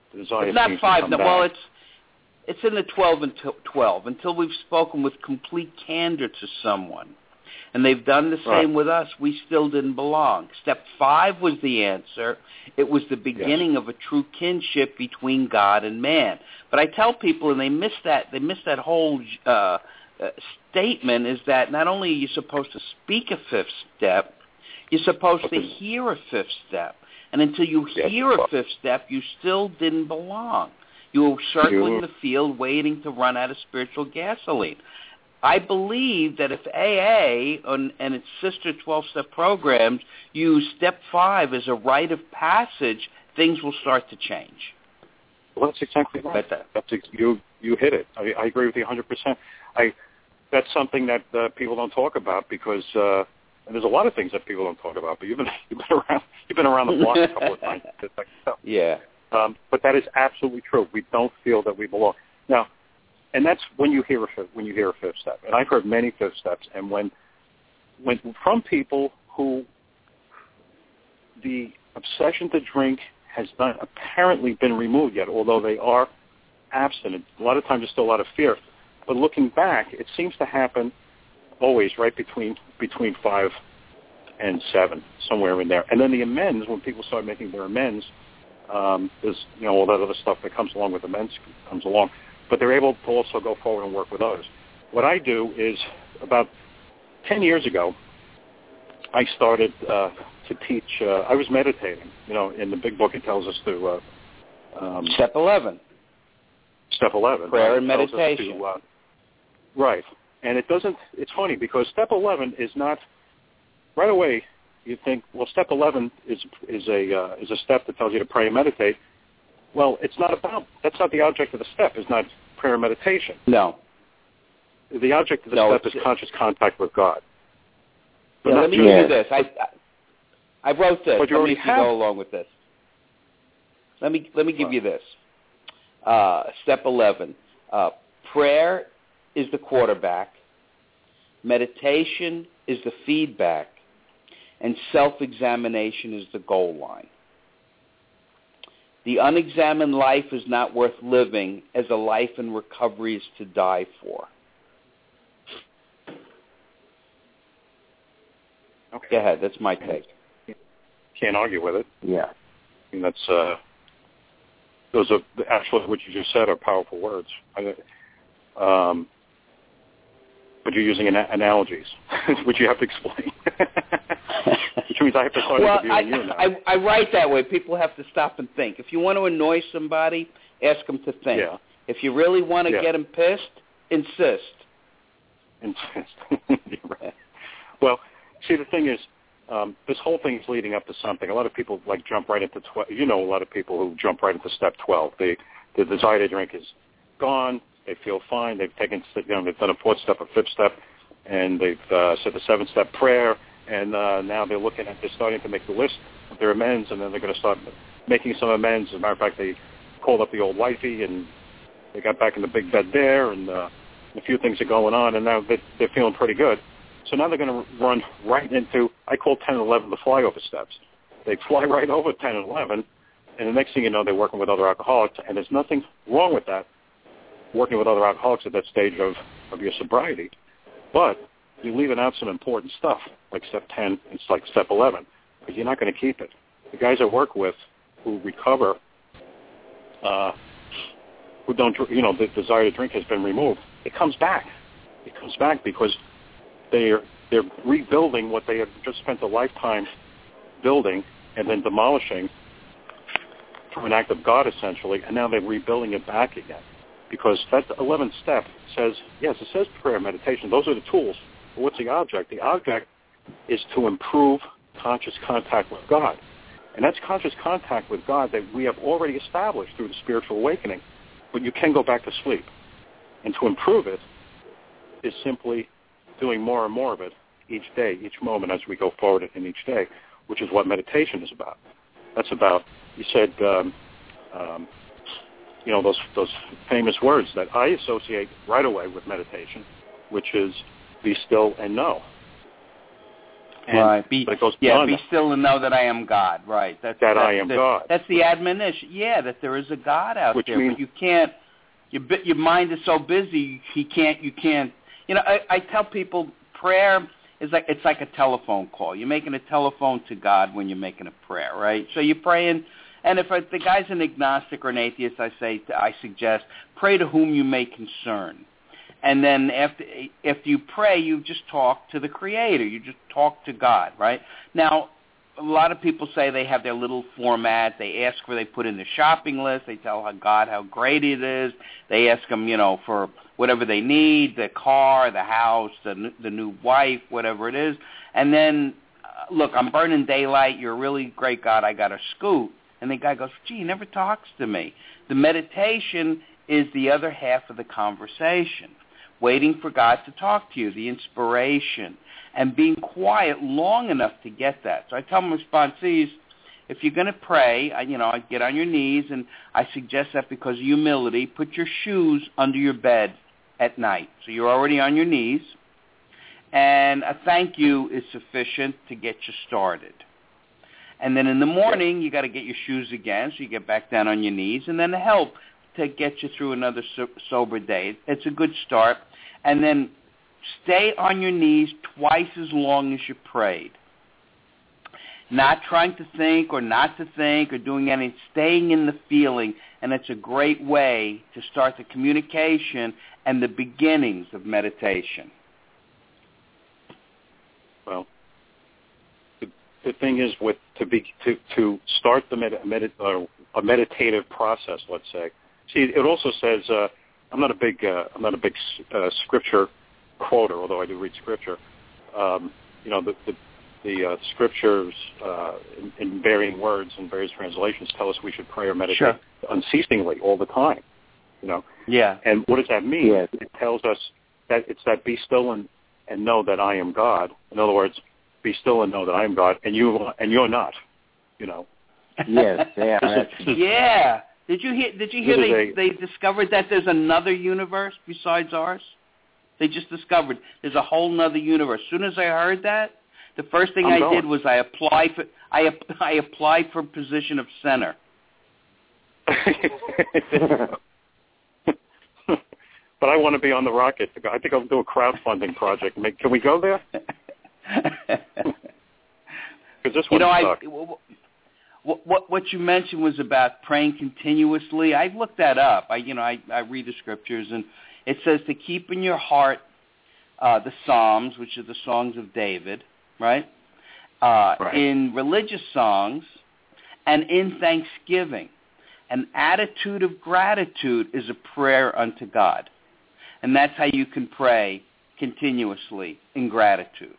The desire it's not seems five. to come No, back. well, it's it's in the twelve and twelve until we've spoken with complete candor to someone, and they've done the same Right. with us. We still didn't belong. Step five was the answer. It was the beginning Yes. of a true kinship between God and man. But I tell people, and they miss that. They miss that whole uh, uh, statement. Is that not only are you supposed to speak a fifth step, you're supposed to hear a fifth step. And until you Yes. hear a fifth step, you still didn't belong. You were circling You- the field waiting to run out of spiritual gasoline. I believe that if A A and, and its sister twelve-step programs use step five as a rite of passage, things will start to change. Well, that's exactly right. But that, That's ex- you. You hit it. I, I agree with you one hundred percent. I. That's something that uh, people don't talk about because uh, and there's a lot of things that people don't talk about. But you've been you've been around you've been around the block a couple of times. yeah. Um, but that is absolutely true. We don't feel that we belong. Now, and that's when you hear a fifth, when you hear a fifth step. And I've heard many fifth steps. And when when from people who the obsession to drink has not apparently been removed yet, although they are abstinent. A lot of times there's still a lot of fear. But looking back, it seems to happen always right between between five and seven, somewhere in there. And then the amends, when people start making their amends, um, there's you know all that other stuff that comes along with amends comes along. But they're able to also go forward and work with others. What I do is about ten years ago, I started uh, to teach. Uh, I was meditating. You know, in the big book it tells us to uh, um, Step eleven. step eleven, Prayer right? and It tells us meditation. To, uh, right, and it doesn't. It's funny because step eleven is not right away. You think, well, step eleven is is a uh, is a step that tells you to pray and meditate. Well, it's not about. That's not the object of the step. It's not prayer and meditation. No. The object of the No, step is it's- conscious contact with God. But Yeah, not let me just- give you this. I, I wrote this. But you Let me already if you have- go along with this. Let me let me give you this. Uh, step eleven. Uh, prayer is the quarterback. Meditation is the feedback. And self-examination is the goal line. The unexamined life is not worth living, as a life in recovery is to die for. Okay. Go ahead. That's my take. Can't argue with it. Yeah. I mean, that's uh, those are actually what you just said are powerful words. I, um, but you're using ana- analogies, which you have to explain. Which means I have to start well, interviewing I, you now. I, I write that way. People have to stop and think. If you want to annoy somebody, ask them to think. Yeah. If you really want to Yeah. get them pissed, insist. You're right. Well, see, the thing is, um, this whole thing is leading up to something. A lot of people like jump right into twelve. You know, a lot of people who jump right into step twelve. They, the desire to drink is gone. They feel fine. They've taken, you know, they've done a fourth step, a fifth step, and they've uh, said the seventh step prayer. And uh, now they're looking at, they're starting to make the list of their amends, and then they're going to start making some amends. As a matter of fact, they called up the old wifey, and they got back in the big bed there, and uh, a few things are going on, and now they're, they're feeling pretty good. So now they're going to run right into, I call ten and eleven the flyover steps. They fly right over ten and eleven, and the next thing you know, they're working with other alcoholics, and there's nothing wrong with that, working with other alcoholics at that stage of, of your sobriety. But you're leaving out some important stuff, like step ten, it's like step eleven, because you're not going to keep it. The guys I work with who recover, uh, who don't, you know, the desire to drink has been removed, it comes back. It comes back because they're, they're rebuilding what they have just spent a lifetime building and then demolishing through an act of God, essentially, and now they're rebuilding it back again. Because that eleventh step says, yes, it says prayer and meditation. Those are the tools. But what's the object? The object is to improve conscious contact with God. And that's conscious contact with God that we have already established through the spiritual awakening. But you can go back to sleep. And to improve it is simply doing more and more of it each day, each moment as we go forward in each day, which is what meditation is about. That's about, you said, um, um, you know, those those famous words that I associate right away with meditation, which is be still and know. And, right. Be, but it goes yeah, beyond be that. still and know that I am God. Right. That's, that that's I am the, God. That's the admonition. Yeah, that there is a God out Which there, means, but you can't. Your your mind is so busy. You can't. You can't. You know, I, I tell people prayer is like it's like a telephone call. You're making a telephone to God when you're making a prayer, right? So you're praying. And if the guy's an agnostic or an atheist, I say, I suggest, pray to whom you may concern. And then after, if you pray, you just talk to the Creator. You just talk to God, right? Now, a lot of people say they have their little format. They ask where they put in the shopping list. They tell God how great it is. They ask Him, you know, for whatever they need, the car, the house, the, the new wife, whatever it is. And then, uh, look, I'm burning daylight. You're a really great God. I got a scoop. And the guy goes, gee, he never talks to me. The meditation is the other half of the conversation, waiting for God to talk to you, the inspiration, and being quiet long enough to get that. So I tell my responsees, if you're going to pray, I, you know, I get on your knees, and I suggest that because of humility, put your shoes under your bed at night. So you're already on your knees, and a thank you is sufficient to get you started. And then in the morning, you got to get your shoes again, so you get back down on your knees, and then help to get you through another so- sober day. It's a good start. And then stay on your knees twice as long as you prayed. Not trying to think or not to think or doing anything, staying in the feeling. And it's a great way to start the communication and the beginnings of meditation. Well, the, the thing is, with to be to to start the med, med, uh, a meditative process, let's say. See, it also says uh, I'm not a big uh, I'm not a big uh, scripture quoter, although I do read scripture. Um, you know, the the, the uh, scriptures uh, in, in varying words and various translations tell us we should pray or meditate sure. unceasingly all the time. You know. Yeah. And what does that mean? Yeah. It tells us that it's that be still and, and know that I am God. In other words, be still and know that I am God, and you and you're not. You know. Yes. Yeah. That's, yeah. Did you hear? Did you hear they a, they discovered that there's another universe besides ours? They just discovered there's a whole nother universe. As soon as I heard that, the first thing I'm I going. did was I applied for I I applied for a position of center. But I want to be on the rocket. I think I'll do a crowdfunding project. Make, can we go there? Because this one you know, sucked. I, what, what what you mentioned was about praying continuously. I've looked that up. I you know I, I read the scriptures, and it says to keep in your heart uh, the Psalms, which are the songs of David, right? Uh, right? In religious songs and in thanksgiving. An attitude of gratitude is a prayer unto God. And that's how you can pray continuously in gratitude.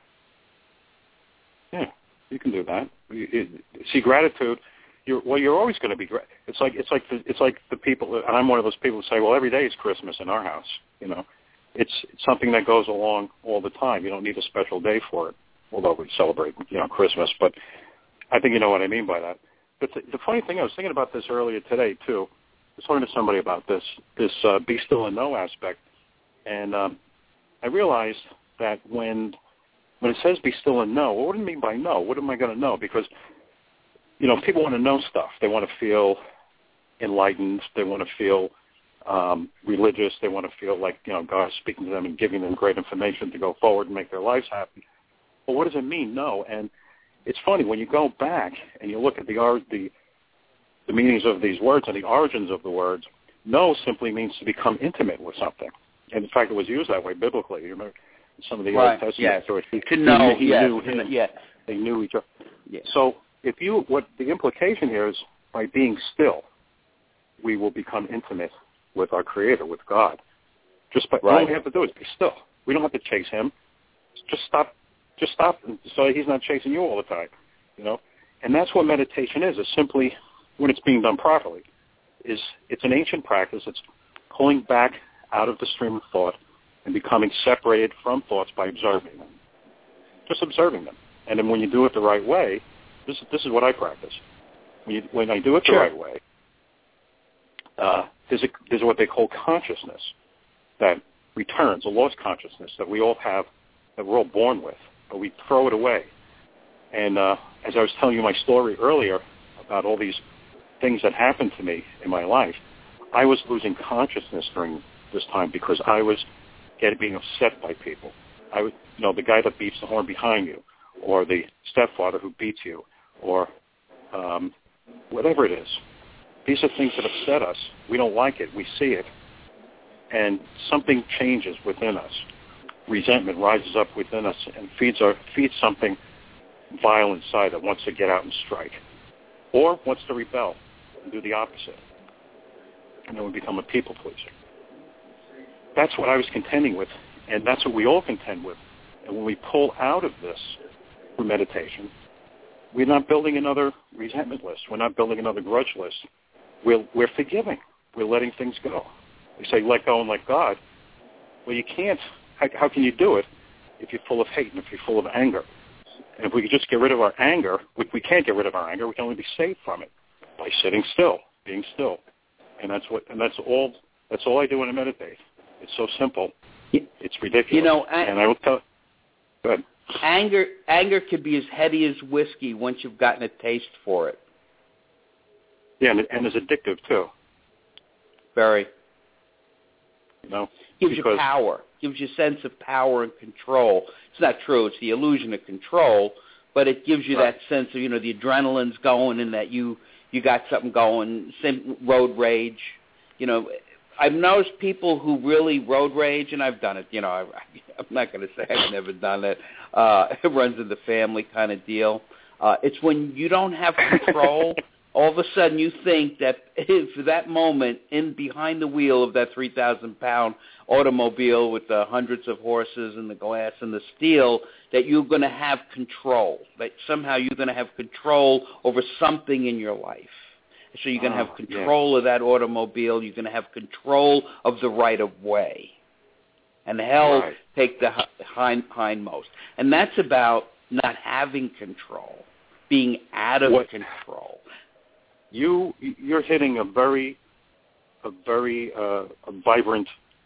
Yeah, you can do that. You, you, see, gratitude. You're, well, you're always going to be. Gra- it's like it's like the, it's like the people. And I'm one of those people who say, "Well, every day is Christmas in our house." You know, it's, it's something that goes along all the time. You don't need a special day for it, although we celebrate, you know, Christmas. But I think you know what I mean by that. But the, the funny thing, I was thinking about this earlier today too. I was talking to somebody about this, this uh, be still and know aspect, and um, I realized that when when it says be still and know, well, what do you mean by know? What am I going to know? Because, you know, people want to know stuff. They want to feel enlightened. They want to feel um, religious. They want to feel like, you know, God's speaking to them and giving them great information to go forward and make their lives happy. Well, what does it mean, know? And it's funny, when you go back and you look at the the the meanings of these words and the origins of the words, know simply means to become intimate with something. And in fact, it was used that way biblically. You remember some of the right. Old Testament yes. stories. He, to know, he, he yes. knew him. Yeah. They knew each other. Yeah. So if you, what the implication here is, by being still, we will become intimate with our Creator, with God. Just by, right. all we have to do is be still. We don't have to chase Him. Just stop. Just stop, so He's not chasing you all the time. You know, and that's what meditation is. It's simply, when it's being done properly, is it's an ancient practice. It's pulling back out of the stream of thought and becoming separated from thoughts by observing them. Just observing them. And then when you do it the right way, this is, this is what I practice. When, you, when I do it the sure. right way, uh, there's, a, there's what they call consciousness that returns, a lost consciousness that we all have, that we're all born with. or we throw it away. And uh, as I was telling you my story earlier about all these things that happened to me in my life, I was losing consciousness during this time because I was getting being upset by people. I was, you know, the guy that beats the horn behind you, or the stepfather who beats you, or um, whatever it is. These are things that upset us. We don't like it. We see it. And something changes within us. Resentment rises up within us and feeds our feeds something vile inside that wants to get out and strike, or wants to rebel and do the opposite. And then we become a people pleaser. That's what I was contending with, and that's what we all contend with. And when we pull out of this through meditation, we're not building another resentment list. We're not building another grudge list. We're, we're forgiving. We're letting things go. They say, let go and let God. Well, you can't. How, how can you do it if you're full of hate and if you're full of anger? And if we could just get rid of our anger, we, we can't get rid of our anger. We can only be saved from it by sitting still, being still. And that's what. And that's all. That's all I do when I meditate. It's so simple. It's ridiculous. You know, I, and I will tell. Go ahead. Anger, anger could be as heady as whiskey once you've gotten a taste for it. Yeah, and, and it's addictive too. Very. You know, gives because, you power. Gives you a sense of power and control. It's not true. It's the illusion of control, but it gives you right. that sense of, you know, the adrenaline's going and that you you got something going. Same road rage. You know, I've noticed people who really road rage, and I've done it. You know, I, I'm not going to say I've never done it. Uh, it runs in the family kind of deal. Uh, it's when you don't have control. All of a sudden you think that for that moment in behind the wheel of that three thousand pound automobile with the hundreds of horses and the glass and the steel, that you're going to have control, that somehow you're going to have control over something in your life. So you're going to oh, have control yeah. of that automobile. You're going to have control of the right-of-way. And hell right. take the hind, hindmost. And that's about not having control, being out of what? control. You you're hitting a very a very uh, a vibrant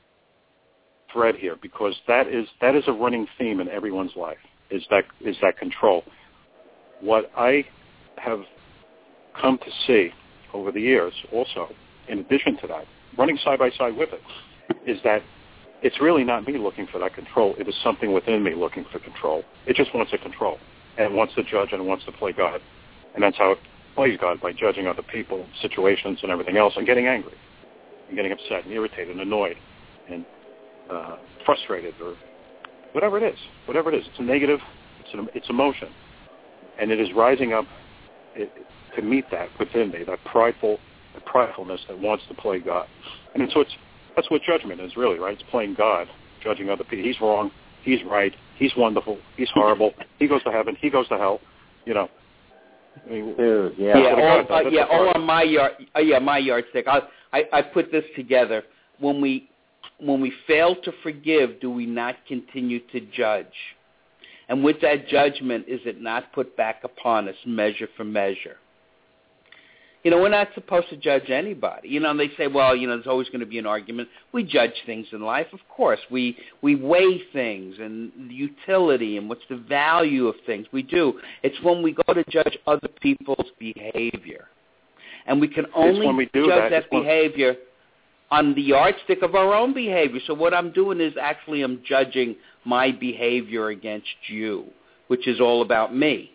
thread here, because that is that is a running theme in everyone's life. Is that is that control? What I have come to see over the years, also in addition to that, running side by side with it, is that it's really not me looking for that control. It is something within me looking for control. It just wants to control, and it wants to judge, and it wants to play God, and that's how it plays God, by judging other people, situations, and everything else, and getting angry, and getting upset, and irritated, and annoyed, and uh, frustrated, or whatever it is. Whatever it is, it's a negative. It's an, it's emotion, and it is rising up it, to meet that within me, that prideful, that pridefulness that wants to play God, and it's what's that's what judgment is, really, right? It's playing God, judging other people. He's wrong. He's right. He's wonderful. He's horrible. He goes to heaven. He goes to hell. You know. I mean, Dude, yeah, yeah, all, uh, yeah, all on my yard. Uh, yeah, my yardstick. I, I I put this together. When we when we fail to forgive, do we not continue to judge? And with that judgment, is it not put back upon us, measure for measure? You know, we're not supposed to judge anybody. You know, they say, well, you know, there's always going to be an argument. We judge things in life, of course. We we weigh things and the utility and what's the value of things. We do. It's when we go to judge other people's behavior. And we can only we do judge that, that behavior on the yardstick of our own behavior. So what I'm doing is actually I'm judging my behavior against you, which is all about me.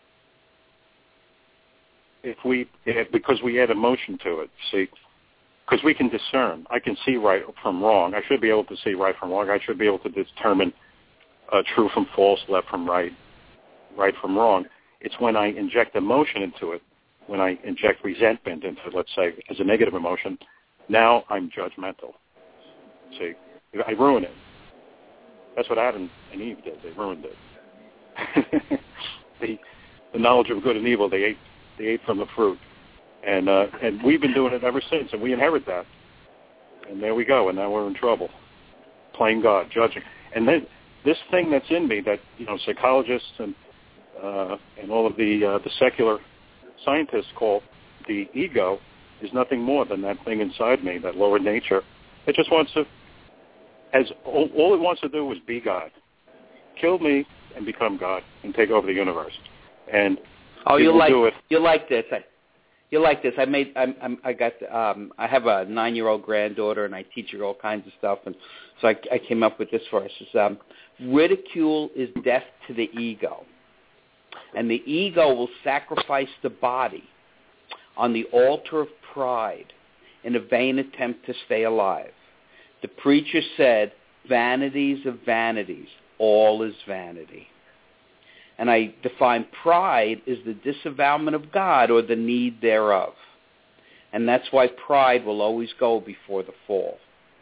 If we, if, because we add emotion to it, see, because we can discern. I can see right from wrong. I should be able to see right from wrong. I should be able to determine uh, true from false, left from right, right from wrong. It's when I inject emotion into it, when I inject resentment into it, let's say, as a negative emotion, now I'm judgmental. See, I ruin it. That's what Adam and Eve did. They ruined it. the, the knowledge of good and evil, they ate. They ate from the fruit, and uh, and we've been doing it ever since, and we inherit that. And there we go, and now we're in trouble, playing God, judging. And then this thing that's in me that, you know, psychologists and uh, and all of the uh, the secular scientists call the ego is nothing more than that thing inside me, that lower nature. It just wants to, as all, all it wants to do is be God. Kill me and become God and take over the universe. And oh, you like do it. you like this. I, you like this. I made. I'm, I'm, I got. Um, I have a nine-year-old granddaughter, and I teach her all kinds of stuff. And so I, I came up with this for us. It's, um, ridicule is death to the ego, and the ego will sacrifice the body on the altar of pride in a vain attempt to stay alive. The preacher said, "Vanities of vanities, all is vanity." And I define pride as the disavowalment of God or the need thereof. And that's why pride will always go before the fall.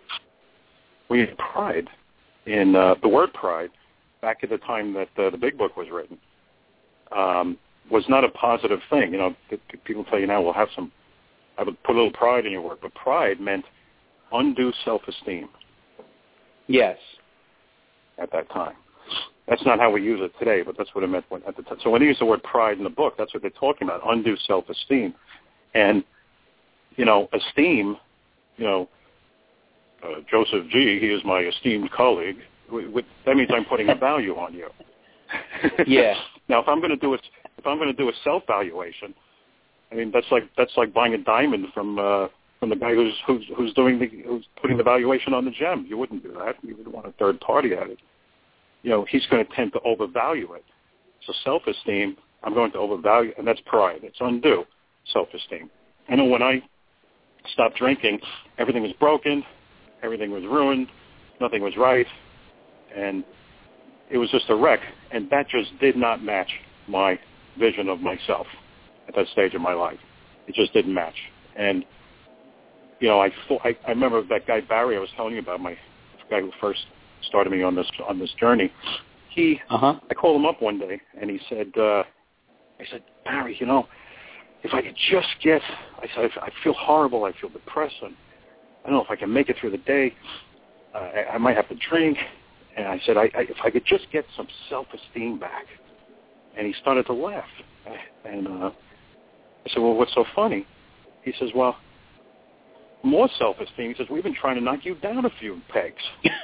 We had pride in uh, the word pride back at the time that uh, the Big Book was written um, was not a positive thing. You know, people tell you now, well, have some, I would put a little pride in your work. But pride meant undue self-esteem. Yes. At that time. That's not how we use it today, but that's what it meant when, at the time. So when they use the word pride in the book, that's what they're talking about, undue self-esteem. And, you know, esteem, you know, uh, Joseph G., he is my esteemed colleague. With, that means I'm putting a value on you. Yeah. Now, if I'm going to do a, if I'm going to do a self-valuation, I mean, that's like that's like buying a diamond from uh, from the guy who's who's who's doing the who's putting the valuation on the gem. You wouldn't do that. You would want a third party at it. You know, he's going to tend to overvalue it. So self-esteem, I'm going to overvalue, and that's pride. It's undue self-esteem. I know when I stopped drinking, everything was broken, everything was ruined, nothing was right, and it was just a wreck, and that just did not match my vision of myself at that stage of my life. It just didn't match. And, you know, I, I, I remember that guy Barry I was telling you about, my guy who first started me on this on this journey. He, uh-huh. I called him up one day, and he said, uh, I said, Barry, you know, if I could just get, I said, I feel horrible, I feel depressed, and I don't know if I can make it through the day. Uh, I, I might have to drink. And I said, I, I, if I could just get some self-esteem back. And he started to laugh. And uh, I said, well, what's so funny? He says, well, more self-esteem. He says, we've been trying to knock you down a few pegs.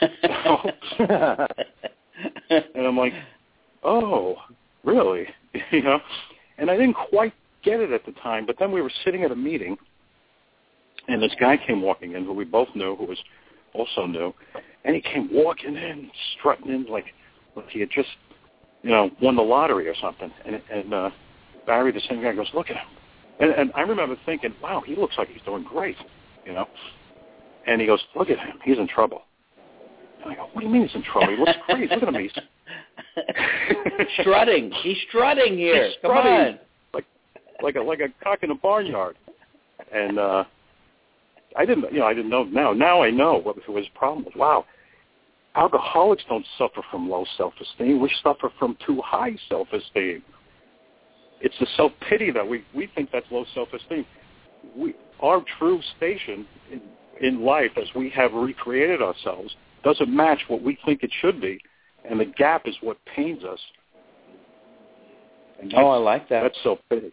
So, and I'm like, oh, really? You know? And I didn't quite get it at the time, but then we were sitting at a meeting, and this guy came walking in who we both knew, who was also new, and he came walking in, strutting in like, like he had just, you know, won the lottery or something. And, and uh, Barry, the same guy, goes, look at him. And, and I remember thinking, wow, he looks like he's doing great, you know. And he goes, look at him, he's in trouble. And I go, what do you mean he's in trouble? He looks great. Look at him, he's strutting. He's strutting here. He's Come strutting, on, like like a like a cock in a barnyard. And uh, I didn't, you know, I didn't know. Now, now I know what his problem was. Wow, alcoholics don't suffer from low self-esteem. We suffer from too high self-esteem. It's the self-pity that we we think that's low self-esteem. We our true station in, in life, as we have recreated ourselves, doesn't match what we think it should be, and the gap is what pains us. And oh, I like that. That's self-pity.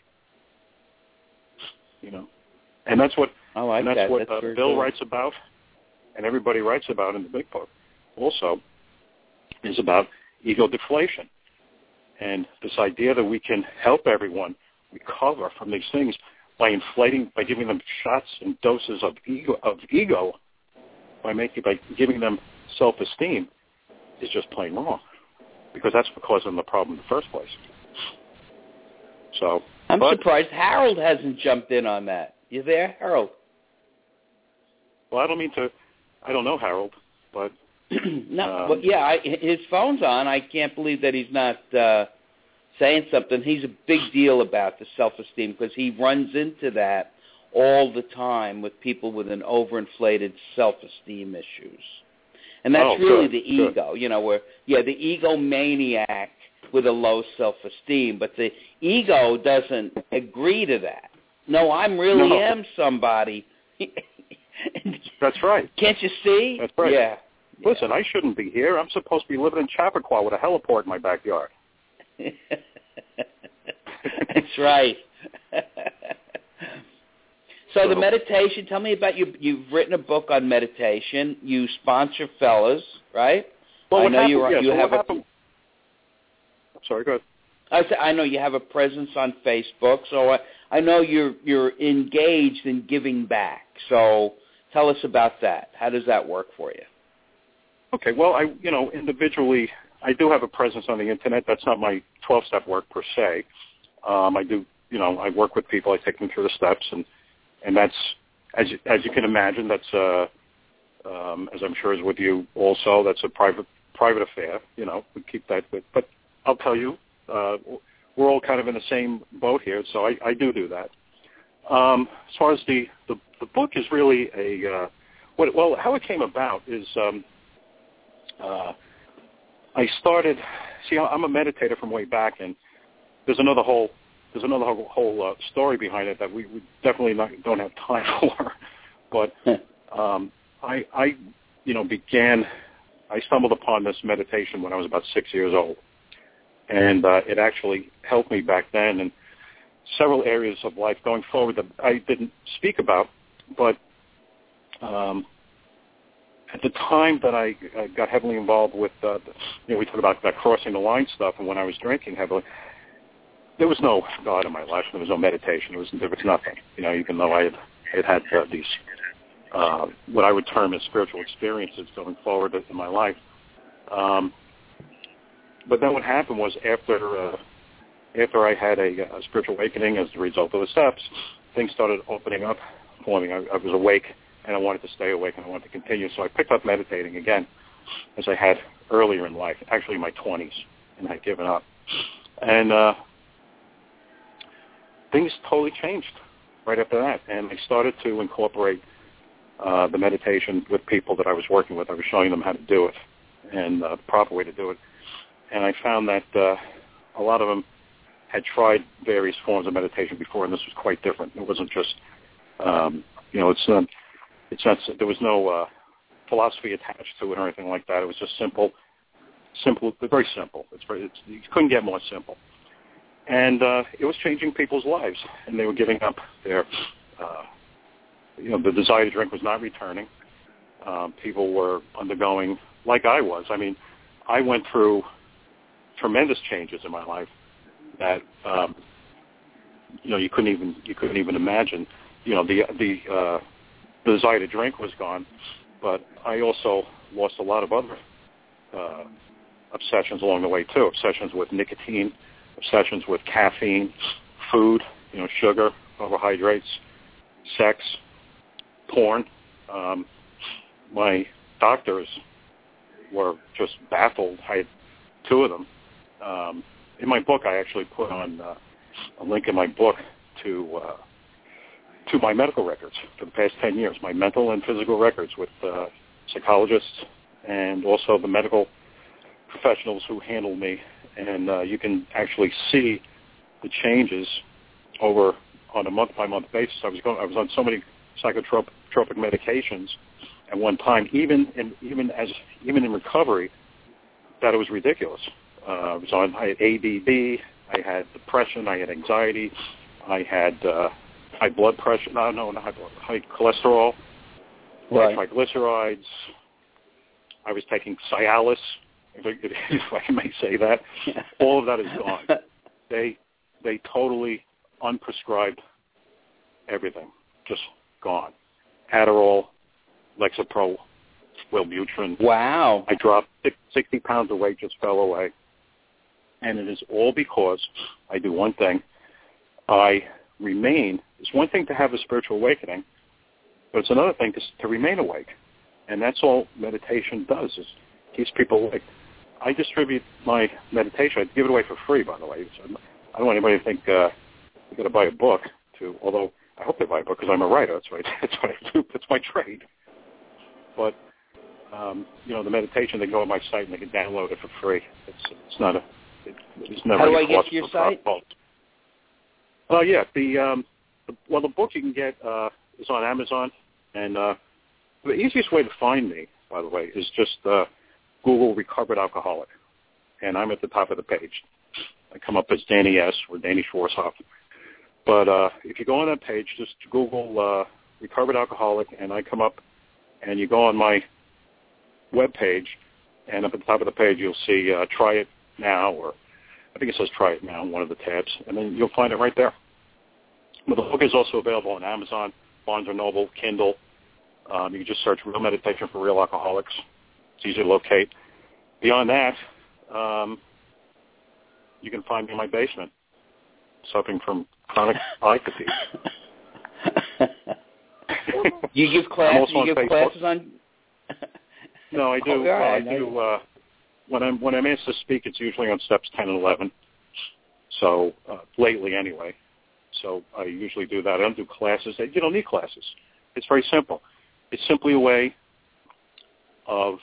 You know, and that's what I like and that's that. what that's uh, Bill good. writes about, and everybody writes about in the Big Book. Also, is about ego deflation, and this idea that we can help everyone recover from these things by inflating, by giving them shots and doses of ego, of ego, by making, by giving them self-esteem, is just plain wrong, because that's what caused them the problem in the first place. So I'm but, surprised Harold hasn't jumped in on that. You there, Harold? Well, I don't mean to. I don't know Harold, but no. um, Well, yeah, I, his phone's on. I can't believe that he's not uh, saying something. He's a big deal about the self-esteem because he runs into that all the time with people with an overinflated self-esteem issues. And that's oh, really good, the ego, good. you know, where, yeah, the egomaniac with a low self-esteem, but the ego doesn't agree to that. No, I'm really No. am somebody. That's right. Can't you see? That's right. Yeah. Listen, I shouldn't be here. I'm supposed to be living in Chappaqua with a heliport in my backyard. That's right. So, so the meditation, tell me about you. You've written a book on meditation. You sponsor fellas, right? Well, I what know happened, you, yeah, you so have what a... happened, sorry, go ahead. I, th- I know you have a presence on Facebook, so I, I know you're you're engaged in giving back. So tell us about that. How does that work for you? Okay, well, I you know individually, I do have a presence on the internet. That's not my twelve-step work per se. Um, I do, you know, I work with people. I take them through the steps, and and that's as you, as you can imagine, that's uh, um, as I'm sure is with you also. That's a private private affair. You know, we keep that. With, but I'll tell you. Uh, we're all kind of in the same boat here, so I, I do do that. Um, as far as the, the, the book is really a, uh, what, well, how it came about is um, uh, I started, see, I'm a meditator from way back, and there's another whole, there's another whole, whole uh, story behind it that we, we definitely not, don't have time for, but um, I, I, you know, began, I stumbled upon this meditation when I was about six years old. And uh, it actually helped me back then in several areas of life going forward that I didn't speak about. But um, at the time that I, I got heavily involved with, uh, you know, we talked about that crossing the line stuff, and when I was drinking heavily, there was no God in my life. There was no meditation. There was, there was nothing. You know, even though I had, had had uh, these, uh, what I would term as spiritual experiences going forward in my life. Um, But then what happened was after uh, after I had a, a spiritual awakening as a result of the steps, things started opening up for me. I, I was awake, and I wanted to stay awake, and I wanted to continue. So I picked up meditating again, as I had earlier in life, actually in my twenties, and I'd given up. And uh, things totally changed right after that, and I started to incorporate uh, the meditation with people that I was working with. I was showing them how to do it and uh, the proper way to do it. And I found that uh, a lot of them had tried various forms of meditation before, and this was quite different. It wasn't just, um, you know, it's not, it's not, there was no uh, philosophy attached to it or anything like that. It was just simple, simple, very simple. It's very, it's, you couldn't get more simple. And uh, it was changing people's lives, and they were giving up their, uh, you know, the desire to drink was not returning. Um, people were undergoing, like I was. I mean, I went through tremendous changes in my life that um, you know you couldn't even you couldn't even imagine. You know the the, uh, the desire to drink was gone, but I also lost a lot of other uh, obsessions along the way too. Obsessions with nicotine, obsessions with caffeine, food, you know, sugar, carbohydrates, sex, porn. Um, my doctors were just baffled. I had two of them. Um, in my book, I actually put on uh, a link in my book to uh, to my medical records for the past ten years, my mental and physical records with uh, psychologists and also the medical professionals who handled me. And uh, you can actually see the changes over on a month-by-month basis. I was going, I was on so many psychotropic medications at one time, even in even as even in recovery, that it was ridiculous. Uh, I was on. I had A D D. I had depression. I had anxiety. I had uh, high blood pressure. No, no, not high blood. High cholesterol. Right. Triglycerides. I was taking Cialis, if I, if I may say that. All of that is gone. They they totally unprescribed everything. Just gone. Adderall, Lexapro, Wellbutrin. Wow. I dropped sixty pounds of weight, just fell away. And it is all because I do one thing. I remain. It's one thing to have a spiritual awakening, but it's another thing to, to remain awake. And that's all meditation does, is keeps people awake. I distribute my meditation. I give it away for free, by the way. So I don't want anybody to think uh, you've got to buy a book, to, although I hope they buy a book because I'm a writer. That's what I, that's what I do. That's my trade. But, um, you know, the meditation, they go on my site and they can download it for free. It's it's not a, it, it's never How do I any get cost to your for site? Oh, uh, yeah. The, um, the, well, the book you can get uh, is on Amazon. And uh, the easiest way to find me, by the way, is just uh, Google Recovered Alcoholic. And I'm at the top of the page. I come up as Danny S. or Danny Schwarzhoff. But uh, if you go on that page, just Google uh, Recovered Alcoholic, and I come up, and you go on my web page, and up at the top of the page you'll see uh, Try It Now or I think it says try it now on one of the tabs, and then you'll find it right there. But the book is also available on Amazon, Barnes and Noble, Kindle. Um, you can just search Real Meditation for Real Alcoholics. It's easy to locate. Beyond that, um, you can find me in my basement, suffering from chronic eye fatigue. You give classes? You give Facebook. classes on? No, I do. Oh, well, I nice. do. Uh, when I'm when I'm asked to speak, it's usually on steps ten and eleven. So uh, lately, anyway. So I usually do that. I don't do classes. You don't need classes. It's very simple. It's simply a way of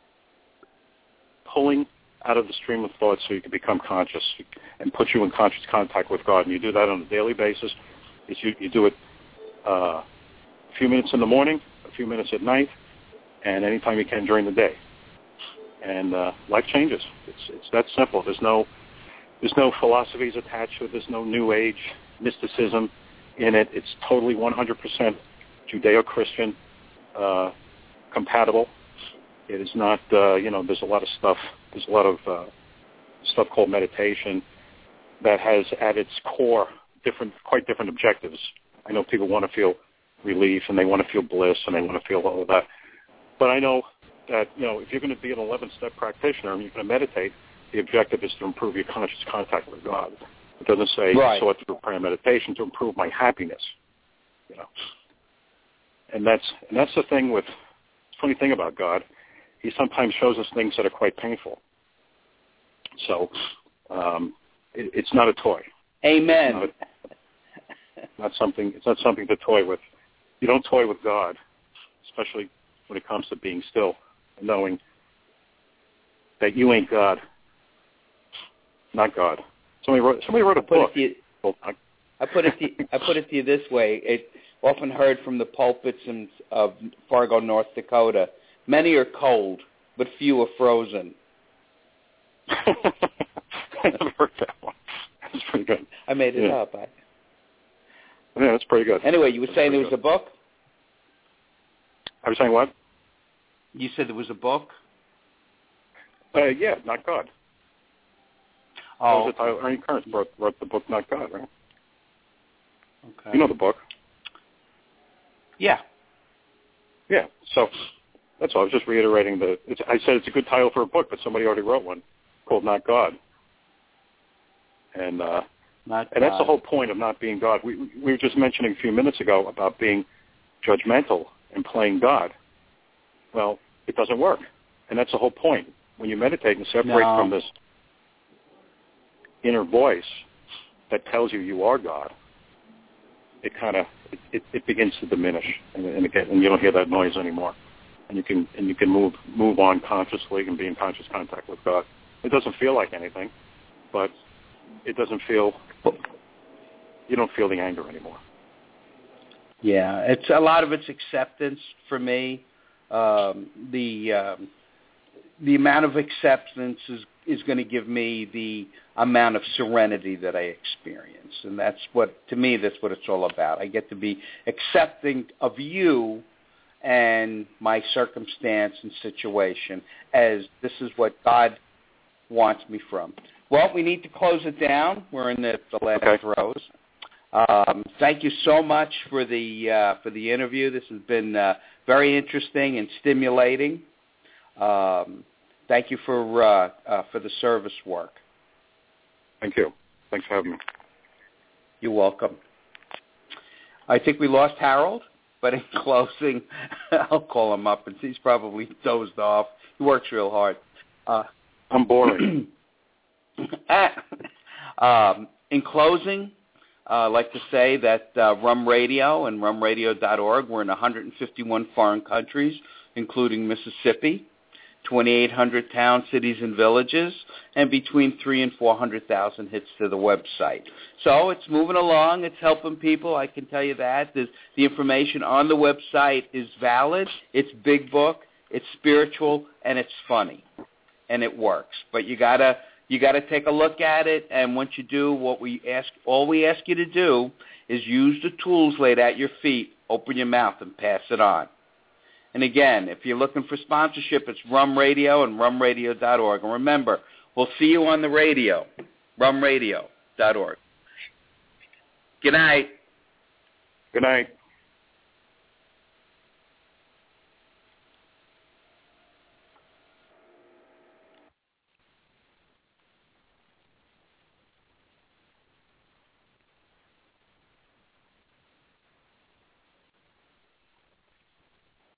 pulling out of the stream of thought so you can become conscious and put you in conscious contact with God. And you do that on a daily basis. It's you, you do it uh, a few minutes in the morning, a few minutes at night, and anytime you can during the day. And uh, life changes. It's it's that simple. There's no there's no philosophies attached to it. There's no New Age mysticism in it. It's totally one hundred percent Judeo-Christian uh, compatible. It is not, uh, you know, there's a lot of stuff, there's a lot of uh, stuff called meditation that has at its core different, quite different objectives. I know people want to feel relief and they want to feel bliss and they want to feel all of that. But I know that, you know, if you're going to be an eleven-step practitioner and you're going to meditate, the objective is to improve your conscious contact with God. It doesn't say, right. so through prayer and meditation to improve my happiness, you know. And that's and that's the thing with, funny thing about God, he sometimes shows us things that are quite painful. So um, it, it's not a toy. Amen. It's not, a, not something. It's not something to toy with. You don't toy with God, especially when it comes to being still and knowing that you ain't God, not God. Somebody wrote. Somebody wrote a put book. It to you, well, I, I put it. To, I put it to you this way: it often heard from the pulpits in, of Fargo, North Dakota. Many are cold, but few are frozen. I never heard that one. That's pretty good. I made it yeah. up. I... Yeah, that's pretty good. Anyway, you were saying there was good. a book? I was saying what? You said there was a book? Uh, yeah, Not God. Oh. That was the title. Ernie Kearns wrote, wrote the book Not God, right? Okay. You know the book. Yeah. Yeah, so that's all. I was just reiterating the. It's, I said it's a good title for a book, but somebody already wrote one called Not God, and uh, Not and that's God. the whole point of not being God. We we were just mentioning a few minutes ago about being judgmental and playing God. Well, it doesn't work, and that's the whole point. When you meditate and separate No. from this inner voice that tells you you are God, it kind of it, it, it begins to diminish, and, and, again, and you don't hear that noise anymore. And you can and you can move move on consciously and be in conscious contact with God. It doesn't feel like anything, but it doesn't feel. You don't feel the anger anymore. Yeah, it's a lot of it's acceptance for me. Um, the um, the amount of acceptance is is going to give me the amount of serenity that I experience, and that's what to me that's what it's all about. I get to be accepting of you and my circumstance and situation as this is what God wants me from. Well, we need to close it down. We're in the, the last okay. throes. Um, thank you so much for the uh, for the interview. This has been uh, very interesting and stimulating. Um, thank you for uh, uh, for the service work. Thank you. Thanks for having me. You're welcome. I think we lost Harold. But in closing, I'll call him up, and he's probably dozed off. He works real hard. Uh, I'm boring. um, in closing, uh, I'd like to say that uh, Rum Radio and rum radio dot org, we're in one hundred fifty-one foreign countries, including Mississippi, twenty-eight hundred towns, cities, and villages, and between three and four hundred thousand hits to the website. So it's moving along. It's helping people. I can tell you that. There's, the information on the website is valid. It's big book. It's spiritual, and it's funny, and it works. But you gotta you gotta take a look at it. And once you do, what we ask, all we ask you to do is use the tools laid at your feet. Open your mouth and pass it on. And again, if you're looking for sponsorship, it's Rum Radio and rum radio dot org. And remember, we'll see you on the radio. rum radio dot org. Good night. Good night.